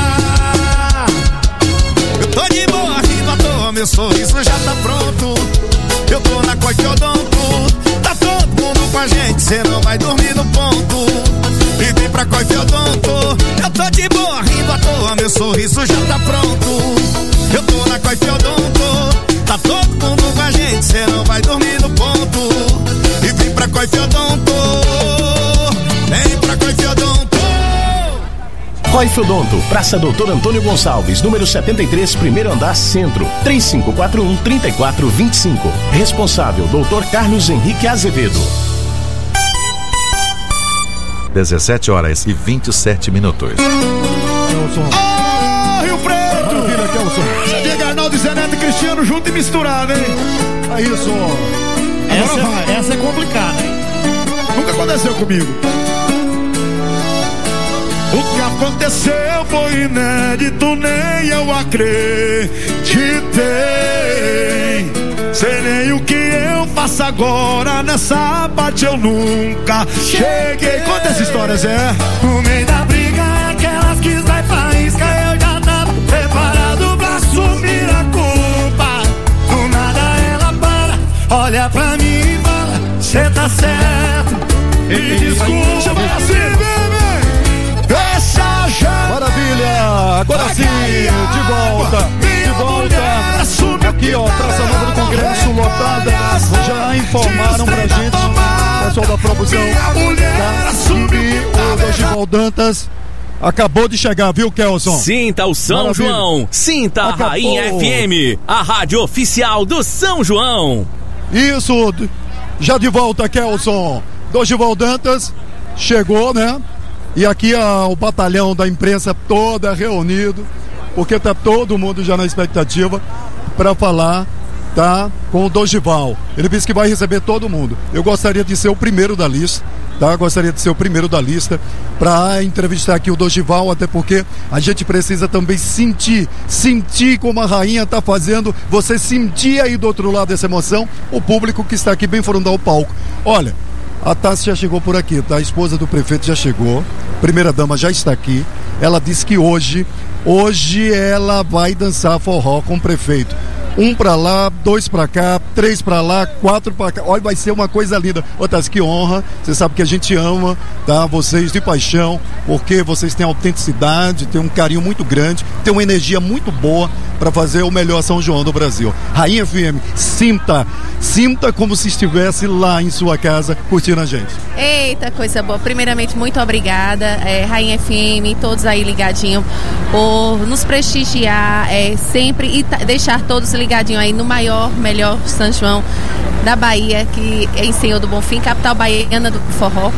S1: Eu tô de boa, rindo à toa, meu sorriso já tá pronto. Eu tô na Coife Odonto. Tá todo mundo com a gente, cê não vai dormir no ponto. E vem pra Coife Odonto. Eu tô de boa, rindo à toa, meu sorriso já tá pronto. Eu tô na Coife Odonto. Tá todo mundo com a gente, cê não vai dormir no ponto. E vem pra Coife Odonto. Vem pra Coife Odonto.
S17: Coife Odonto, Praça Doutor Antônio Gonçalves, número setenta e três, primeiro andar, centro. três cinco quatro um, três quatro dois cinco. Responsável, doutor Carlos Henrique Azevedo.
S18: dezessete horas e vinte e sete minutos.
S1: Ah, Rio Preto!
S5: Maravilha, Kelson.
S1: Você diga Arnaldo, Zé Neto e Cristiano junto e misturado, hein?
S5: É isso.
S1: Essa, vai. essa é complicada, hein? Nunca aconteceu comigo. O que aconteceu foi inédito, nem eu acreditei. Sei nem o que eu faço agora, nessa parte eu nunca cheguei. Conta essa história, Zé. No meio da briga, aquelas que vai faísca, eu já tava preparado pra assumir a culpa. Do nada ela para, olha pra mim e fala, cê tá certo, e desculpa assim, bebê. Deixa já.
S5: Maravilha, agora sim, de volta, de volta. Aqui ó, Praça Nova do Congresso lotada. Já informaram pra gente, pessoal da produção, tá? E o Dorival Dantas acabou de chegar, viu, Kelson?
S2: Sinta o São Maravilha. João, sinta Acabou. a Rainha F M, a rádio oficial do São João.
S5: Isso, já de volta, Kelson. Dorival Dantas chegou, né? E aqui a, o batalhão da imprensa toda reunido, porque tá todo mundo já na expectativa para falar, tá, com o Dorival. Ele disse que vai receber todo mundo. Eu gostaria de ser o primeiro da lista, tá? Gostaria de ser o primeiro da lista para entrevistar aqui o Dorival, até porque a gente precisa também sentir, sentir como a rainha tá fazendo, você sentir aí do outro lado essa emoção, o público que está aqui bem fora do palco. Olha, a Tassi já chegou por aqui, tá? A esposa do prefeito já chegou, primeira dama já está aqui. Ela disse que hoje, hoje ela vai dançar forró com o prefeito. Um pra lá, dois pra cá, três pra lá, quatro pra cá. Olha, vai ser uma coisa linda. Ô, Tassi, que honra. Você sabe que a gente ama, tá? Vocês de paixão, porque vocês têm autenticidade, têm um carinho muito grande, têm uma energia muito boa para fazer o melhor São João do Brasil. Rainha F M, sinta, sinta como se estivesse lá em sua casa curtindo a gente.
S19: Eita, coisa boa. Primeiramente, muito obrigada, é, Rainha F M, todos aí ligadinhos, por nos prestigiar é, sempre e deixar todos ligados ligadinho aí no maior, melhor São João da Bahia, que é em Senhor do Bonfim, capital baiana do forró.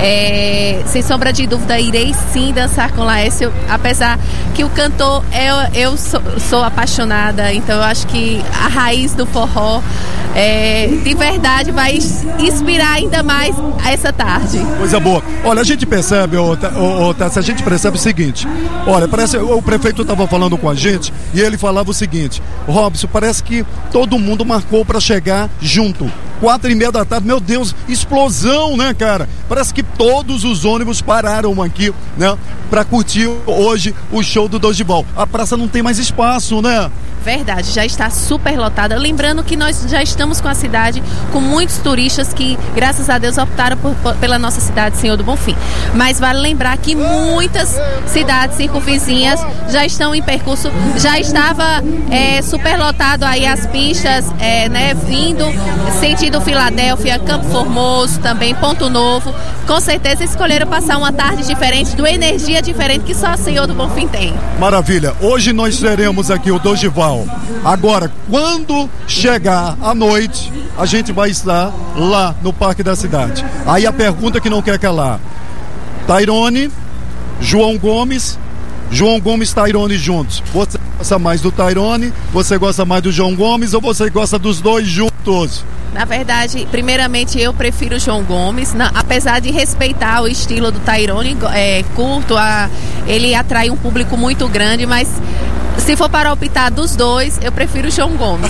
S19: É, sem sombra de dúvida, irei sim dançar com Laércio, apesar que o cantor, eu, eu sou, sou apaixonada, então eu acho que a raiz do forró é, de verdade vai inspirar ainda mais essa tarde.
S5: Coisa boa. Olha, a gente percebe, ô, ô, ô, Tássia, a gente percebe o seguinte, olha, parece, o prefeito estava falando com a gente e ele falava o seguinte, Robson, parece que todo mundo marcou para chegar junto. Quatro e meia da tarde, meu Deus, explosão, né, cara? Parece que todos os ônibus pararam aqui, né, pra curtir hoje o show do Dorival. A praça não tem mais espaço, né?
S19: Verdade, já está super lotada. Lembrando que nós já estamos com a cidade com muitos turistas que, graças a Deus, optaram por, por, pela nossa cidade, Senhor do Bonfim. Mas vale lembrar que muitas cidades circunvizinhas já estão em percurso, já estava é, super lotado aí as pistas, é, né, vindo sentido Filadélfia, Campo Formoso, também Ponto Novo. Com certeza escolheram passar uma tarde diferente, de uma energia diferente que só o Senhor do Bonfim tem.
S5: Maravilha. Hoje nós teremos aqui o Dorival. Agora, quando chegar a noite, a gente vai estar lá no Parque da Cidade. Aí a pergunta que não quer calar: Tairone, João Gomes, João Gomes, Tairone juntos. Você gosta mais do Tairone, você gosta mais do João Gomes ou você gosta dos dois juntos?
S19: Na verdade, primeiramente eu prefiro o João Gomes, na, apesar de respeitar o estilo do Tairone, é, curto, a, ele atrai um público muito grande, mas se for para optar dos dois, eu prefiro o João Gomes.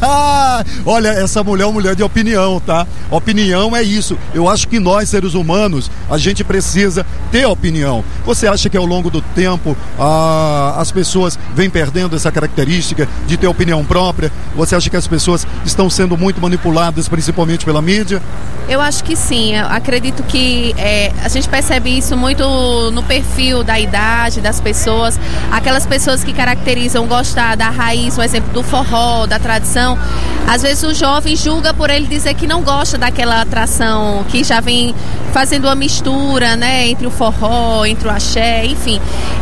S5: Olha, essa mulher é uma mulher de opinião, tá? Opinião é isso. Eu acho que nós, seres humanos, a gente precisa ter opinião. Você acha que ao longo do tempo ah, as pessoas vêm perdendo essa característica de ter opinião própria? Você acha que as pessoas estão sendo muito manipuladas, principalmente pela mídia?
S19: Eu acho que sim. Eu acredito que é, a gente percebe isso muito no perfil da idade das pessoas. Aquelas pessoas que caracterizam gostar da raiz, um exemplo do forró, da tradição. Às vezes o jovem julga por ele dizer que não gosta daquela atração, que já vem fazendo uma mistura, né, entre o forró, entre o axé, enfim.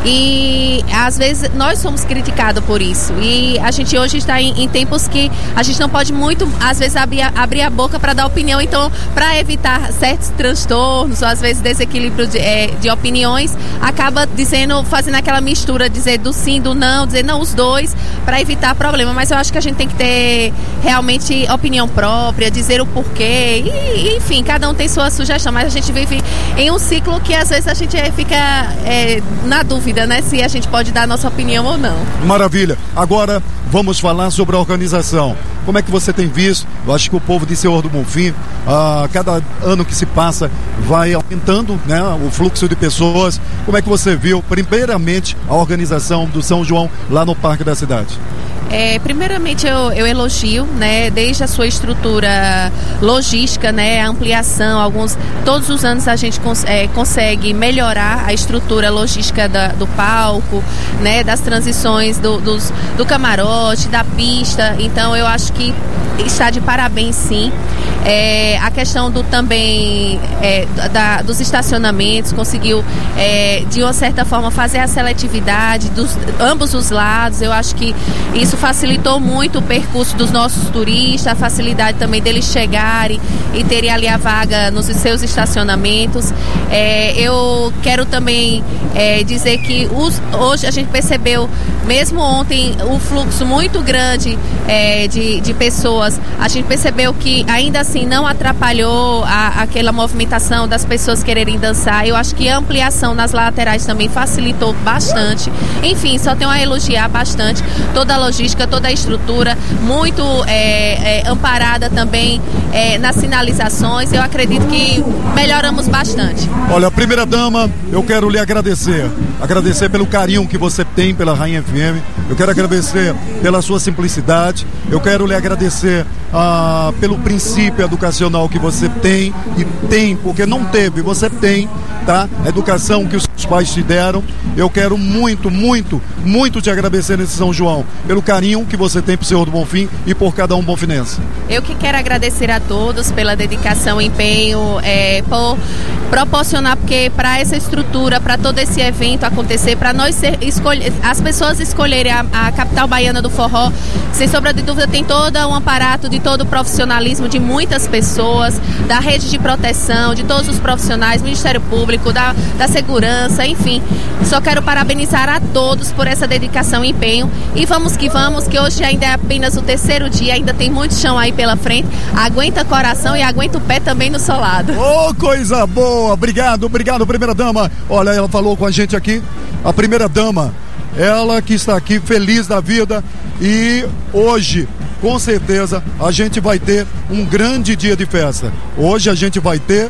S19: E às vezes nós somos criticados por isso. E a gente hoje está em, em tempos que a gente não pode muito, às vezes, abrir, abrir a boca para dar opinião. Então, para evitar certos transtornos, ou às vezes desequilíbrio de, é, de opiniões, acaba dizendo, fazendo aquela mistura, dizer do sim, do não, dizer não, os dois, para evitar problema. Mas eu acho que a gente tem que ter realmente opinião própria, dizer o porquê, e, enfim, cada um tem sua sugestão, mas a gente vive em um ciclo que às vezes a gente fica é, na dúvida, né, se a gente pode dar a nossa opinião ou não.
S5: Maravilha. Agora vamos falar sobre a organização. Como é que você tem visto? Eu acho que o povo de Senhor do Bonfim, ah, cada ano que se passa, vai aumentando, né, o fluxo de pessoas. Como é que você viu, primeiramente, a organização do São João lá no Parque da Cidade?
S19: É, primeiramente eu, eu elogio, né, desde a sua estrutura logística, né, a ampliação, alguns, todos os anos a gente cons, é, consegue melhorar a estrutura logística da, do palco, né, das transições do, dos, do camarote, da pista. Então eu acho que está de parabéns, sim. É, a questão do também é, da, dos estacionamentos, conseguiu é, de uma certa forma fazer a seletividade dos ambos os lados. Eu acho que isso facilitou muito o percurso dos nossos turistas, a facilidade também deles chegarem e terem ali a vaga nos seus estacionamentos. É, eu quero também é, dizer que os, hoje a gente percebeu, mesmo ontem, o fluxo muito grande é, de, de pessoas. A gente percebeu que ainda assim não atrapalhou a, aquela movimentação das pessoas quererem dançar. Eu acho que a ampliação nas laterais também facilitou bastante. Enfim, só tenho a elogiar bastante toda a logística, toda a estrutura, muito é, é, amparada também é, nas sinalizações. Eu acredito que melhoramos bastante.
S5: Olha, primeira dama, eu quero lhe agradecer. Agradecer pelo carinho que você tem pela Rainha F M. Eu quero agradecer pela sua simplicidade. Eu quero lhe agradecer ah, pelo princípio educacional que você tem, e tem, porque não teve, você tem, tá? A educação que os pais te deram. Eu quero muito, muito, muito te agradecer nesse São João, pelo carinho que você tem pro Senhor do Bonfim e por cada um bonfinense.
S19: Eu que quero agradecer a todos pela dedicação, empenho, é, por proporcionar, porque para essa estrutura, para todo esse evento acontecer, para nós ser, escolher, as pessoas escolherem a, a capital baiana do forró, sem sombra de dúvida, tem todo um aparato de todo o profissionalismo de muitas pessoas, da rede de proteção, de todos os profissionais, Ministério Público, da, da segurança, enfim. Só quero parabenizar a todos por essa dedicação e empenho. E vamos que vamos, que hoje ainda é apenas o terceiro dia, ainda tem muito chão aí pela frente. Aguenta coração e aguenta o pé também no solado.
S5: Ô, oh, coisa boa! Obrigado, obrigado, primeira dama. Olha, ela falou com a gente aqui, a primeira dama, ela que está aqui feliz da vida, e hoje, com certeza, a gente vai ter um grande dia de festa. Hoje a gente vai ter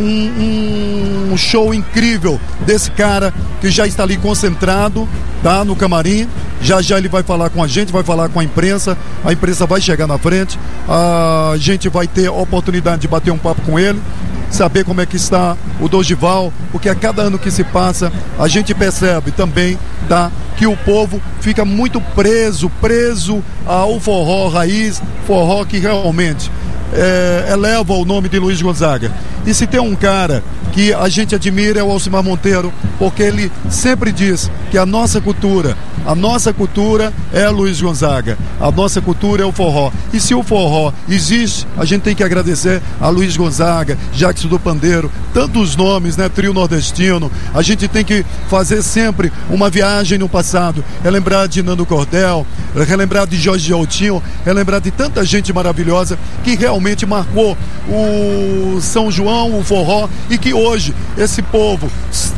S5: um, um show incrível desse cara que já está ali concentrado, tá, no camarim. Já já ele vai falar com a gente, vai falar com a imprensa, a imprensa vai chegar na frente, a gente vai ter a oportunidade de bater um papo com ele, saber como é que está o Dorival, porque a cada ano que se passa, a gente percebe também, tá, que o povo fica muito preso, preso ao forró raiz, forró que realmente é, eleva o nome de Luiz Gonzaga. E se tem um cara que a gente admira é o Alcimar Monteiro, porque ele sempre diz que a nossa cultura, a nossa cultura é Luiz Gonzaga, a nossa cultura é o forró. E se o forró existe, a gente tem que agradecer a Luiz Gonzaga, Jackson do Pandeiro, tantos nomes, né? Trio nordestino. A gente tem que fazer sempre uma viagem no passado, relembrar de Nando Cordel, relembrar de Jorge Altinho, relembrar de tanta gente maravilhosa que realmente marcou o São João, o forró, e que hoje esse povo,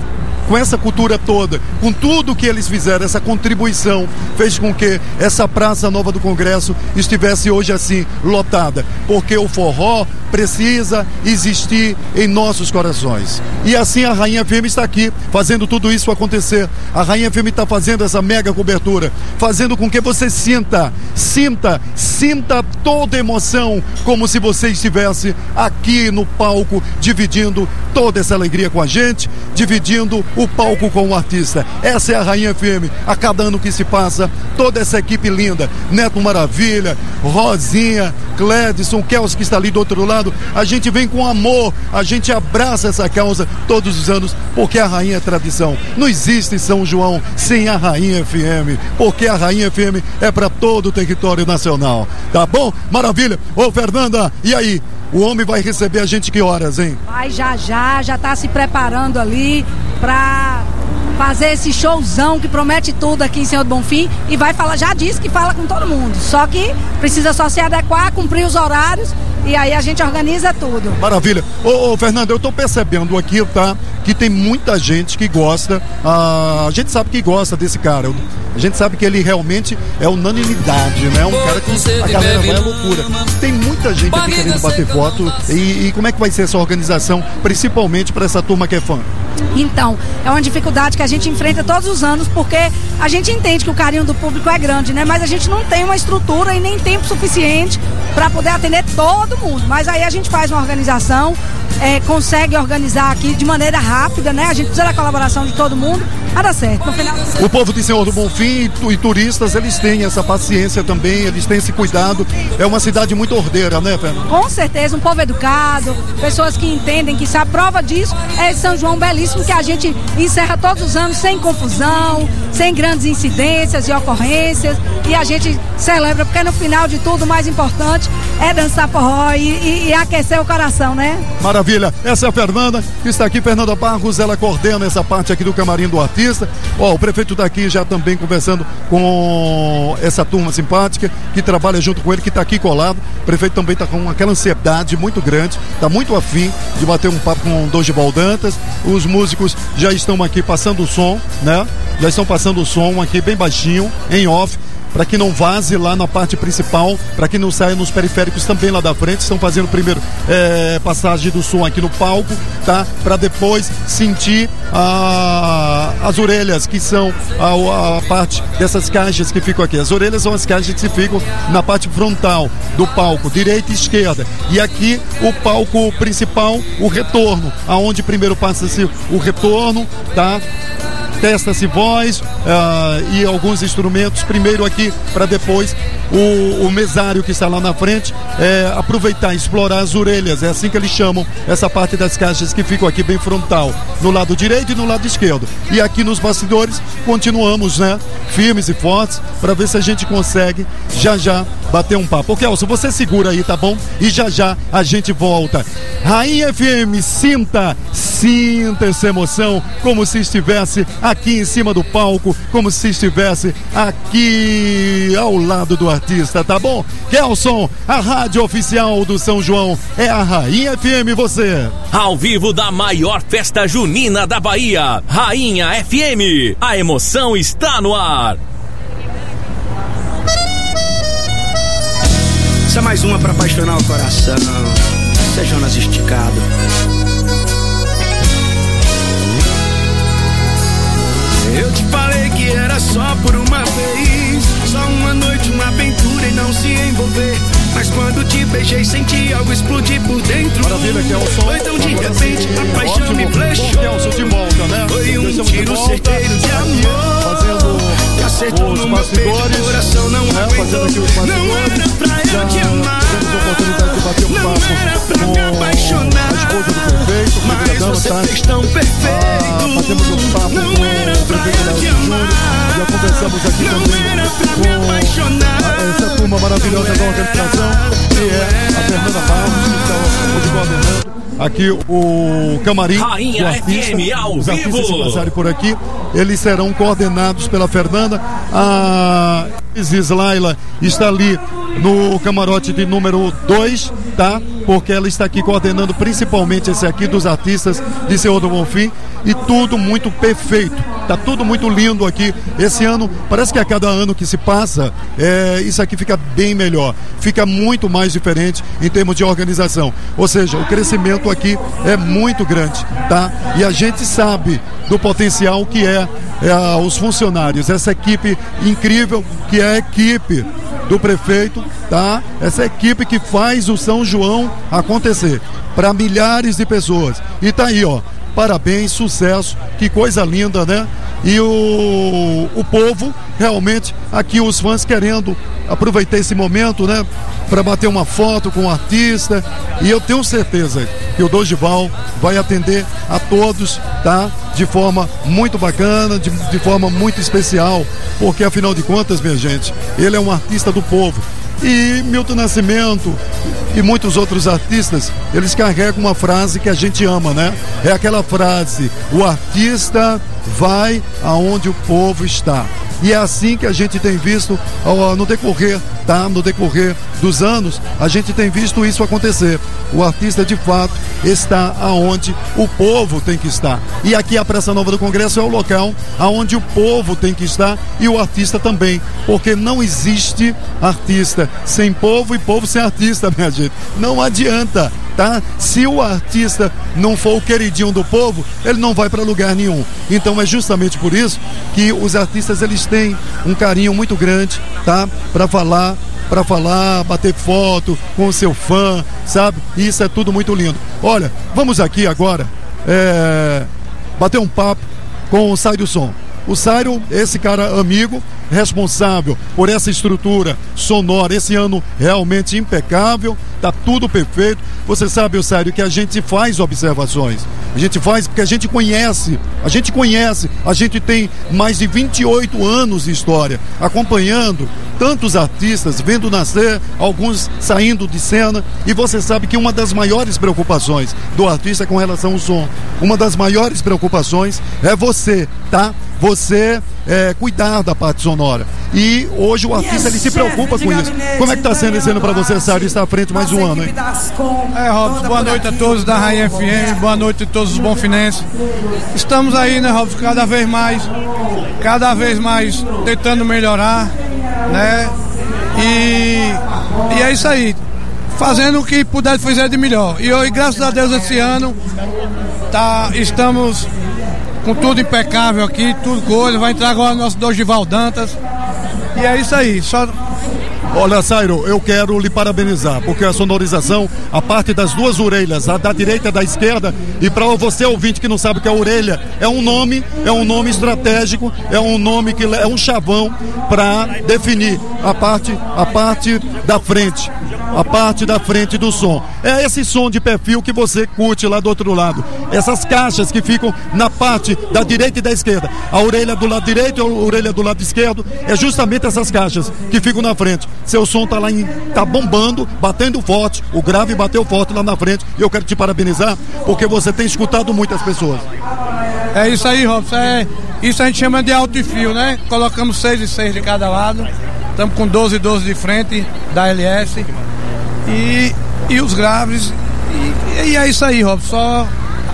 S5: com essa cultura toda, com tudo que eles fizeram, essa contribuição fez com que essa Praça Nova do Congresso estivesse hoje assim, lotada, porque o forró precisa existir em nossos corações. E assim a Rainha F M está aqui, fazendo tudo isso acontecer. A Rainha F M está fazendo essa mega cobertura, fazendo com que você sinta, sinta, sinta toda a emoção, como se você estivesse aqui no palco, dividindo toda essa alegria com a gente, dividindo o palco com o artista. Essa é a Rainha F M. A cada ano que se passa, toda essa equipe linda, Neto Maravilha, Rosinha, Clédson, Kels que está ali do outro lado, a gente vem com amor, a gente abraça essa causa todos os anos, porque a Rainha é tradição. Não existe São João sem a Rainha F M, porque a Rainha F M é para todo o território nacional. Tá bom? Maravilha. Ô, Fernanda, e aí? O homem vai receber a gente que horas, hein?
S11: Vai já já, já tá se preparando ali pra fazer esse showzão que promete tudo aqui em Senhor do Bonfim, e vai falar, já disse que fala com todo mundo, só que precisa só se adequar, cumprir os horários, e aí a gente organiza tudo.
S5: Maravilha. Ô, ô Fernando, eu tô percebendo aqui, tá, que tem muita gente que gosta, ah, a gente sabe que gosta desse cara, a gente sabe que ele realmente é unanimidade, né? Um cara que a galera vai à loucura. Tem muita gente aqui querendo bater foto, e, e como é que vai ser essa organização, principalmente para essa turma que é fã?
S11: Então, é uma dificuldade que a gente enfrenta todos os anos, porque a gente entende que o carinho do público é grande, né? Mas a gente não tem uma estrutura e nem tempo suficiente para poder atender todo mundo. Mas aí a gente faz uma organização, é, consegue organizar aqui de maneira rápida, né? A gente precisa da colaboração de todo mundo, mas dá certo. No final...
S5: O povo de Senhor do Bonfim e, e turistas, eles têm essa paciência também, eles têm esse cuidado. É uma cidade muito ordeira, né, Fernanda?
S11: Com certeza, um povo educado, pessoas que entendem, que sabem. Prova disso é São João belíssimo, que a gente encerra todos os anos sem confusão, sem grandes incidências e ocorrências, e a gente celebra, porque no final de tudo o mais importante é dançar forró e, e, e aquecer o coração, né?
S5: Maravilha. Essa é a Fernanda, que está aqui, Fernanda Barros, ela coordena essa parte aqui do camarim do artista. Ó, o prefeito está aqui já também conversando com essa turma simpática, que trabalha junto com ele, que está aqui colado. O prefeito também está com aquela ansiedade muito grande, está muito afim de bater um papo com o Dorival Dantas. Os músicos já estão aqui passando o som, né? Já estão passando o som aqui bem baixinho, em off, para que não vaze lá na parte principal, para que não saia nos periféricos também lá da frente. Estão fazendo primeiro é, passagem do som aqui no palco, tá? Para depois sentir a, as orelhas, que são a, a parte dessas caixas que ficam aqui. As orelhas são as caixas que ficam na parte frontal do palco, direita e esquerda. E aqui o palco principal, o retorno, aonde primeiro passa-se o retorno, tá? Testa-se voz uh, e alguns instrumentos, primeiro aqui para depois o, o mesário que está lá na frente é, aproveitar, explorar as orelhas, é assim que eles chamam essa parte das caixas que ficam aqui bem frontal, no lado direito e no lado esquerdo. E aqui nos bastidores continuamos, né, firmes e fortes para ver se a gente consegue já já bater um papo. Ô Kelson, você segura aí, tá bom? E já já a gente volta. Rainha F M, sinta, sinta essa emoção como se estivesse aqui em cima do palco, como se estivesse aqui ao lado do artista, tá bom? Kelson, a rádio oficial do São João é a Rainha F M, você.
S2: Ao vivo da maior festa junina da Bahia, Rainha F M, a emoção está no ar.
S20: Essa é mais uma pra apaixonar o coração, esse é Jonas esticado. Eu te falei que era só por uma vez, só uma noite, uma aventura e não se envolver. Mas quando te beijei senti algo explodir por dentro.
S5: Maravilha, Kelson.
S20: Foi tão de repente, a paixão
S5: ótimo,
S20: me flechou.
S5: Kelson de volta, né?
S20: Foi um tiro certeiro de amor.
S5: Fazendo
S20: acertou
S5: os
S20: no meu
S5: bastidores,
S20: peito, o coração não
S5: né?
S20: aguentou.
S5: Fazendo aqui os bastidores.
S20: Não era pra eu te amar.
S5: Tivemos a oportunidade de bater um
S20: não
S5: papo
S20: era pra
S5: com
S20: me apaixonar.
S5: a esposa do prefeito, o
S20: mas
S5: dama,
S20: você
S5: tá?
S20: fez tão perfeito.
S5: Ah, batemos um papo
S20: não
S5: com
S20: era
S5: o
S20: pra
S5: prefeito
S20: eu
S5: da
S20: te
S5: Júnior.
S20: amar.
S5: Já conversamos aqui
S20: não
S5: também
S20: era pra
S5: com
S20: me apaixonar.
S5: a, essa turma maravilhosa da organização, que é a Fernanda Barros, que está hoje coordenando aqui o camarim
S2: Rainha
S5: do artista.
S2: F M ao
S5: Os
S2: vivo.
S5: artistas que passarem por aqui, eles serão coordenados pela Fernanda. A Isis Laila está ali no camarote de número dois, tá? Porque ela está aqui coordenando principalmente esse aqui dos artistas de Senhor do Bonfim, e tudo muito perfeito. Tá tudo muito lindo aqui. Esse ano, parece que a cada ano que se passa, é, isso aqui fica bem melhor. Fica muito mais diferente em termos de organização. Ou seja, o crescimento aqui é muito grande, tá? E a gente sabe do potencial que é, é os funcionários, essa equipe incrível que é a equipe do prefeito, tá? Essa equipe que faz o São João acontecer para milhares de pessoas. E tá aí, ó. Parabéns, sucesso, que coisa linda, né? E o, o povo, realmente, aqui os fãs querendo aproveitar esse momento, né? Para bater uma foto com o artista. E eu tenho certeza que o Dorival vai atender a todos, tá? De forma muito bacana, de, de forma muito especial, porque afinal de contas, minha gente, ele é um artista do povo. E Milton Nascimento e muitos outros artistas, eles carregam uma frase que a gente ama, né? É aquela frase: o artista vai aonde o povo está. E é assim que a gente tem visto ó, no decorrer, tá? No decorrer dos anos, a gente tem visto isso acontecer. O artista, de fato, está aonde o povo tem que estar. E aqui a Praça Nova do Congresso é o local aonde o povo tem que estar e o artista também. Porque não existe artista sem povo e povo sem artista, minha gente. Não adianta, tá? Se o artista não for o queridinho do povo, ele não vai para lugar nenhum. Então é justamente por isso que os artistas, eles têm um carinho muito grande, tá? Para falar, para falar, bater foto com o seu fã, sabe? E isso é tudo muito lindo. Olha, vamos aqui agora é, bater um papo com o Sairo Som. O Sairo, esse cara amigo, responsável por essa estrutura sonora, esse ano realmente impecável, tá tudo perfeito. Você sabe, Sairo, que a gente faz observações, a gente faz porque a gente conhece, a gente conhece, a gente tem mais de vinte e oito anos de história, acompanhando tantos artistas, vendo nascer, alguns saindo de cena, e você sabe que uma das maiores preocupações do artista com relação ao som, uma das maiores preocupações é você, tá? Você é, cuidar da parte sonora. E hoje o artista, ele se preocupa com isso. Como é que está sendo esse ano para você, Sário, estar à frente mais um ano, hein?
S3: É, Robson, boa noite a todos da Rainha F M, boa noite a todos os bonfinenses. Estamos aí, né, Robson, cada vez mais, cada vez mais tentando melhorar, né? E, e é isso aí, fazendo o que puder fazer de melhor. E hoje, graças a Deus, esse ano, tá, estamos com tudo impecável aqui, tudo coisa. Vai entrar agora o nosso Dorival Dantas. E é isso aí, só...
S5: Olha, Sairo, eu quero lhe parabenizar, porque a sonorização, a parte das duas orelhas, a da direita e da esquerda, e para você ouvinte que não sabe o que é a orelha, é um nome, é um nome estratégico, é um nome que é um chavão para definir a parte, a parte da frente, a parte da frente do som. É esse som de perfil que você curte lá do outro lado. Essas caixas que ficam na parte da direita e da esquerda. A orelha do lado direito e a orelha do lado esquerdo é justamente essas caixas que ficam na frente. Seu som tá lá em, tá bombando, batendo forte, o grave bateu forte lá na frente, e eu quero te parabenizar, porque você tem escutado muitas pessoas.
S3: É isso aí, Robson, é, isso a gente chama de alto e fio, né? Colocamos seis e seis de cada lado, estamos com doze e doze de frente da L S, e, e os graves, e, e é isso aí, Robson, só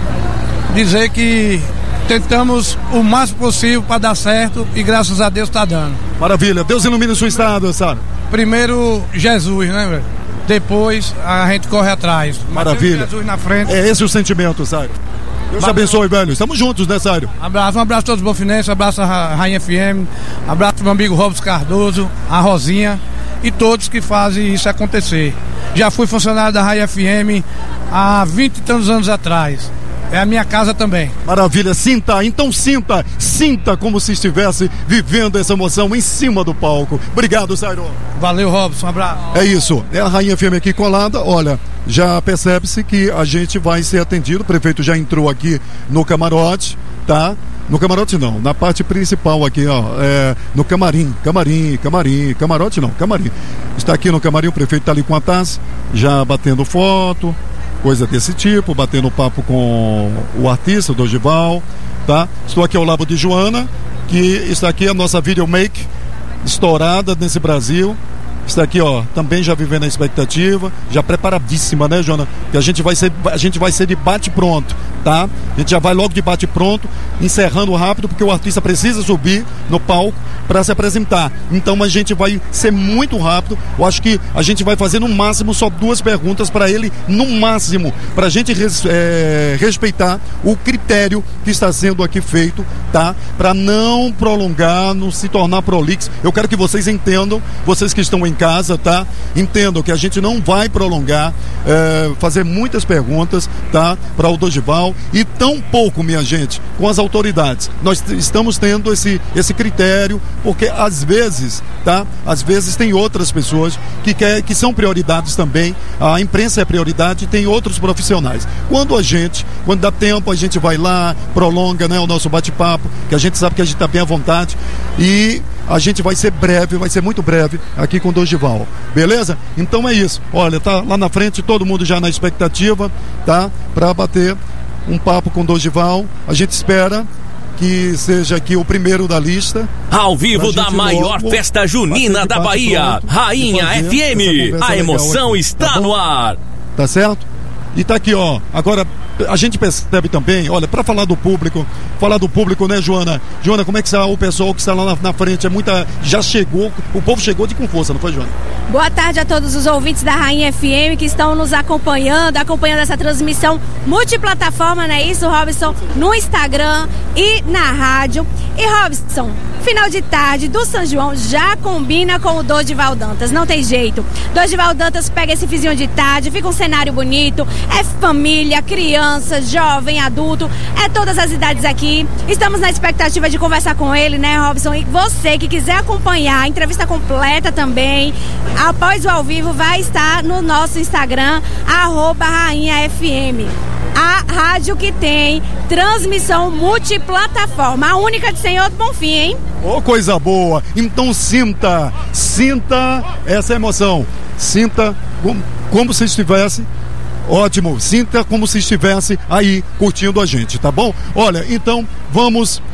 S3: dizer que tentamos o máximo possível para dar certo, e graças a Deus está dando.
S5: Maravilha, Deus ilumine o seu estado, sabe?
S3: Primeiro Jesus, né, velho? Depois a gente corre atrás.
S5: Maravilha.
S3: Jesus na frente.
S5: É esse o sentimento, Sário. Deus te abençoe, velho. Estamos juntos, né, Sário?
S3: Abraço, um abraço a todos os bofinenses, abraço a Rainha F M, abraço ao meu amigo Robson Cardoso, a Rosinha e todos que fazem isso acontecer. Já fui funcionário da Rainha F M há vinte e tantos anos atrás. É a minha casa também.
S5: Maravilha, sinta, então sinta, sinta como se estivesse vivendo essa emoção em cima do palco. Obrigado, Sairo.
S3: Valeu, Robson, um abraço.
S5: É isso, é a Rainha F M aqui colada, olha, já percebe-se que a gente vai ser atendido, o prefeito já entrou aqui no camarote, tá? No camarote não, na parte principal aqui, ó, é, no camarim, camarim, camarim, camarote não, camarim. Está aqui no camarim, o prefeito está ali com a taça, já batendo foto, coisa desse tipo, batendo papo com o artista, o Dorival, tá? Estou aqui ao lado de Joana, que está aqui a nossa videomake, estourada nesse Brasil. Está aqui, ó, também já vivendo a expectativa, já preparadíssima, né, Joana? Que a gente vai ser, a gente vai ser de bate pronto, tá? A gente já vai logo de bate pronto, encerrando rápido, porque o artista precisa subir no palco para se apresentar. Então a gente vai ser muito rápido. Eu acho que a gente vai fazer no máximo só duas perguntas para ele, no máximo, para a gente res, é, respeitar o critério que está sendo aqui feito, tá? Para não prolongar, não se tornar prolixo. Eu quero que vocês entendam, vocês que estão em casa, tá? Entendam que a gente não vai prolongar, é, fazer muitas perguntas, tá? Para o Dorival, e tão pouco, minha gente, com as autoridades. Nós estamos tendo esse, esse critério, porque às vezes, tá? Às vezes tem outras pessoas que, quer, que são prioridades também, a imprensa é prioridade e tem outros profissionais. Quando a gente, quando dá tempo, a gente vai lá, prolonga, né, o nosso bate-papo, que a gente sabe que a gente está bem à vontade, e a gente vai ser breve, vai ser muito breve aqui com o Dorival, beleza? Então é isso, olha, tá lá na frente, todo mundo já na expectativa, tá? Para bater um papo com o Dorival, a gente espera que seja aqui o primeiro da lista.
S2: Ao vivo da maior festa junina da Bahia, Rainha F M, a emoção está no ar.
S5: Tá certo? E tá aqui, ó, agora a gente percebe também, olha, para falar do público, falar do público, né, Joana? Joana, como é que está o pessoal que está lá na, na frente? É muita, já chegou, o povo chegou de com força, não foi, Joana?
S21: Boa tarde a todos os ouvintes da Rainha F M que estão nos acompanhando, acompanhando essa transmissão multiplataforma, não é isso, Robson? No Instagram e na rádio. E, Robson, final de tarde do São João já combina com o Dorival Dantas, não tem jeito. Dorival Dantas pega esse fizinho de tarde, fica um cenário bonito, é família, criança, jovem, adulto, é todas as idades aqui. Estamos na expectativa de conversar com ele, né, Robson? E você que quiser acompanhar a entrevista completa também, após o ao vivo, vai estar no nosso Instagram, arroba Rainha F M. A rádio que tem transmissão multiplataforma, a única de Senhor do Bonfim, hein?
S5: Ô, oh, coisa boa! Então sinta, sinta essa emoção, sinta como, como se estivesse, ótimo, sinta como se estivesse aí curtindo a gente, tá bom? Olha, então vamos,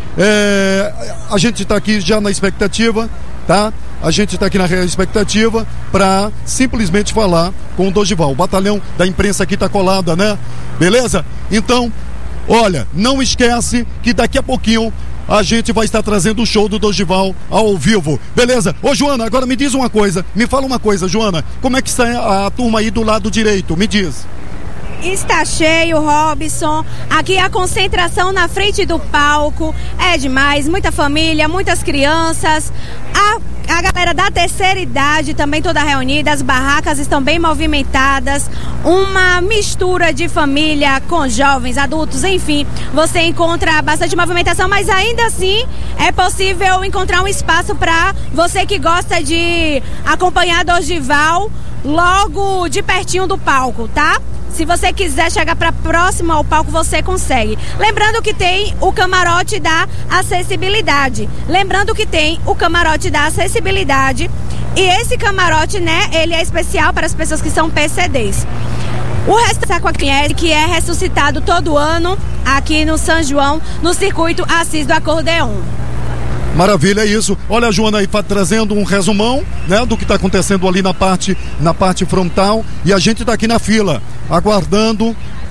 S5: é, a gente tá aqui já na expectativa, tá? A gente está aqui na expectativa para simplesmente falar com o Dorival. O batalhão da imprensa aqui está colada, né? Beleza? Então, olha, não esquece que daqui a pouquinho a gente vai estar trazendo o show do Dorival ao vivo. Beleza? Ô, Joana, agora me diz uma coisa. Me fala uma coisa, Joana. Como é que está a turma aí do lado direito? Me diz.
S21: Está cheio, Robson. Aqui a concentração na frente do palco é demais. Muita família, muitas crianças. A, a galera da terceira idade também toda reunida. As barracas estão bem movimentadas. Uma mistura de família com jovens, adultos, enfim. Você encontra bastante movimentação, mas ainda assim é possível encontrar um espaço para você que gosta de acompanhar Dorival logo de pertinho do palco, tá? Se você quiser chegar para próximo ao palco, você consegue. Lembrando que tem o camarote da acessibilidade. Lembrando que tem o camarote da acessibilidade. E esse camarote, né, ele é especial para as pessoas que são P C Ds. O Resta com a Cliente, que é ressuscitado todo ano aqui no São João, no circuito Assis do Acordeon.
S5: Maravilha, é isso. Olha a Joana aí trazendo um resumão, né, do que está acontecendo ali na parte, na parte frontal, e a gente está aqui na fila, aguardando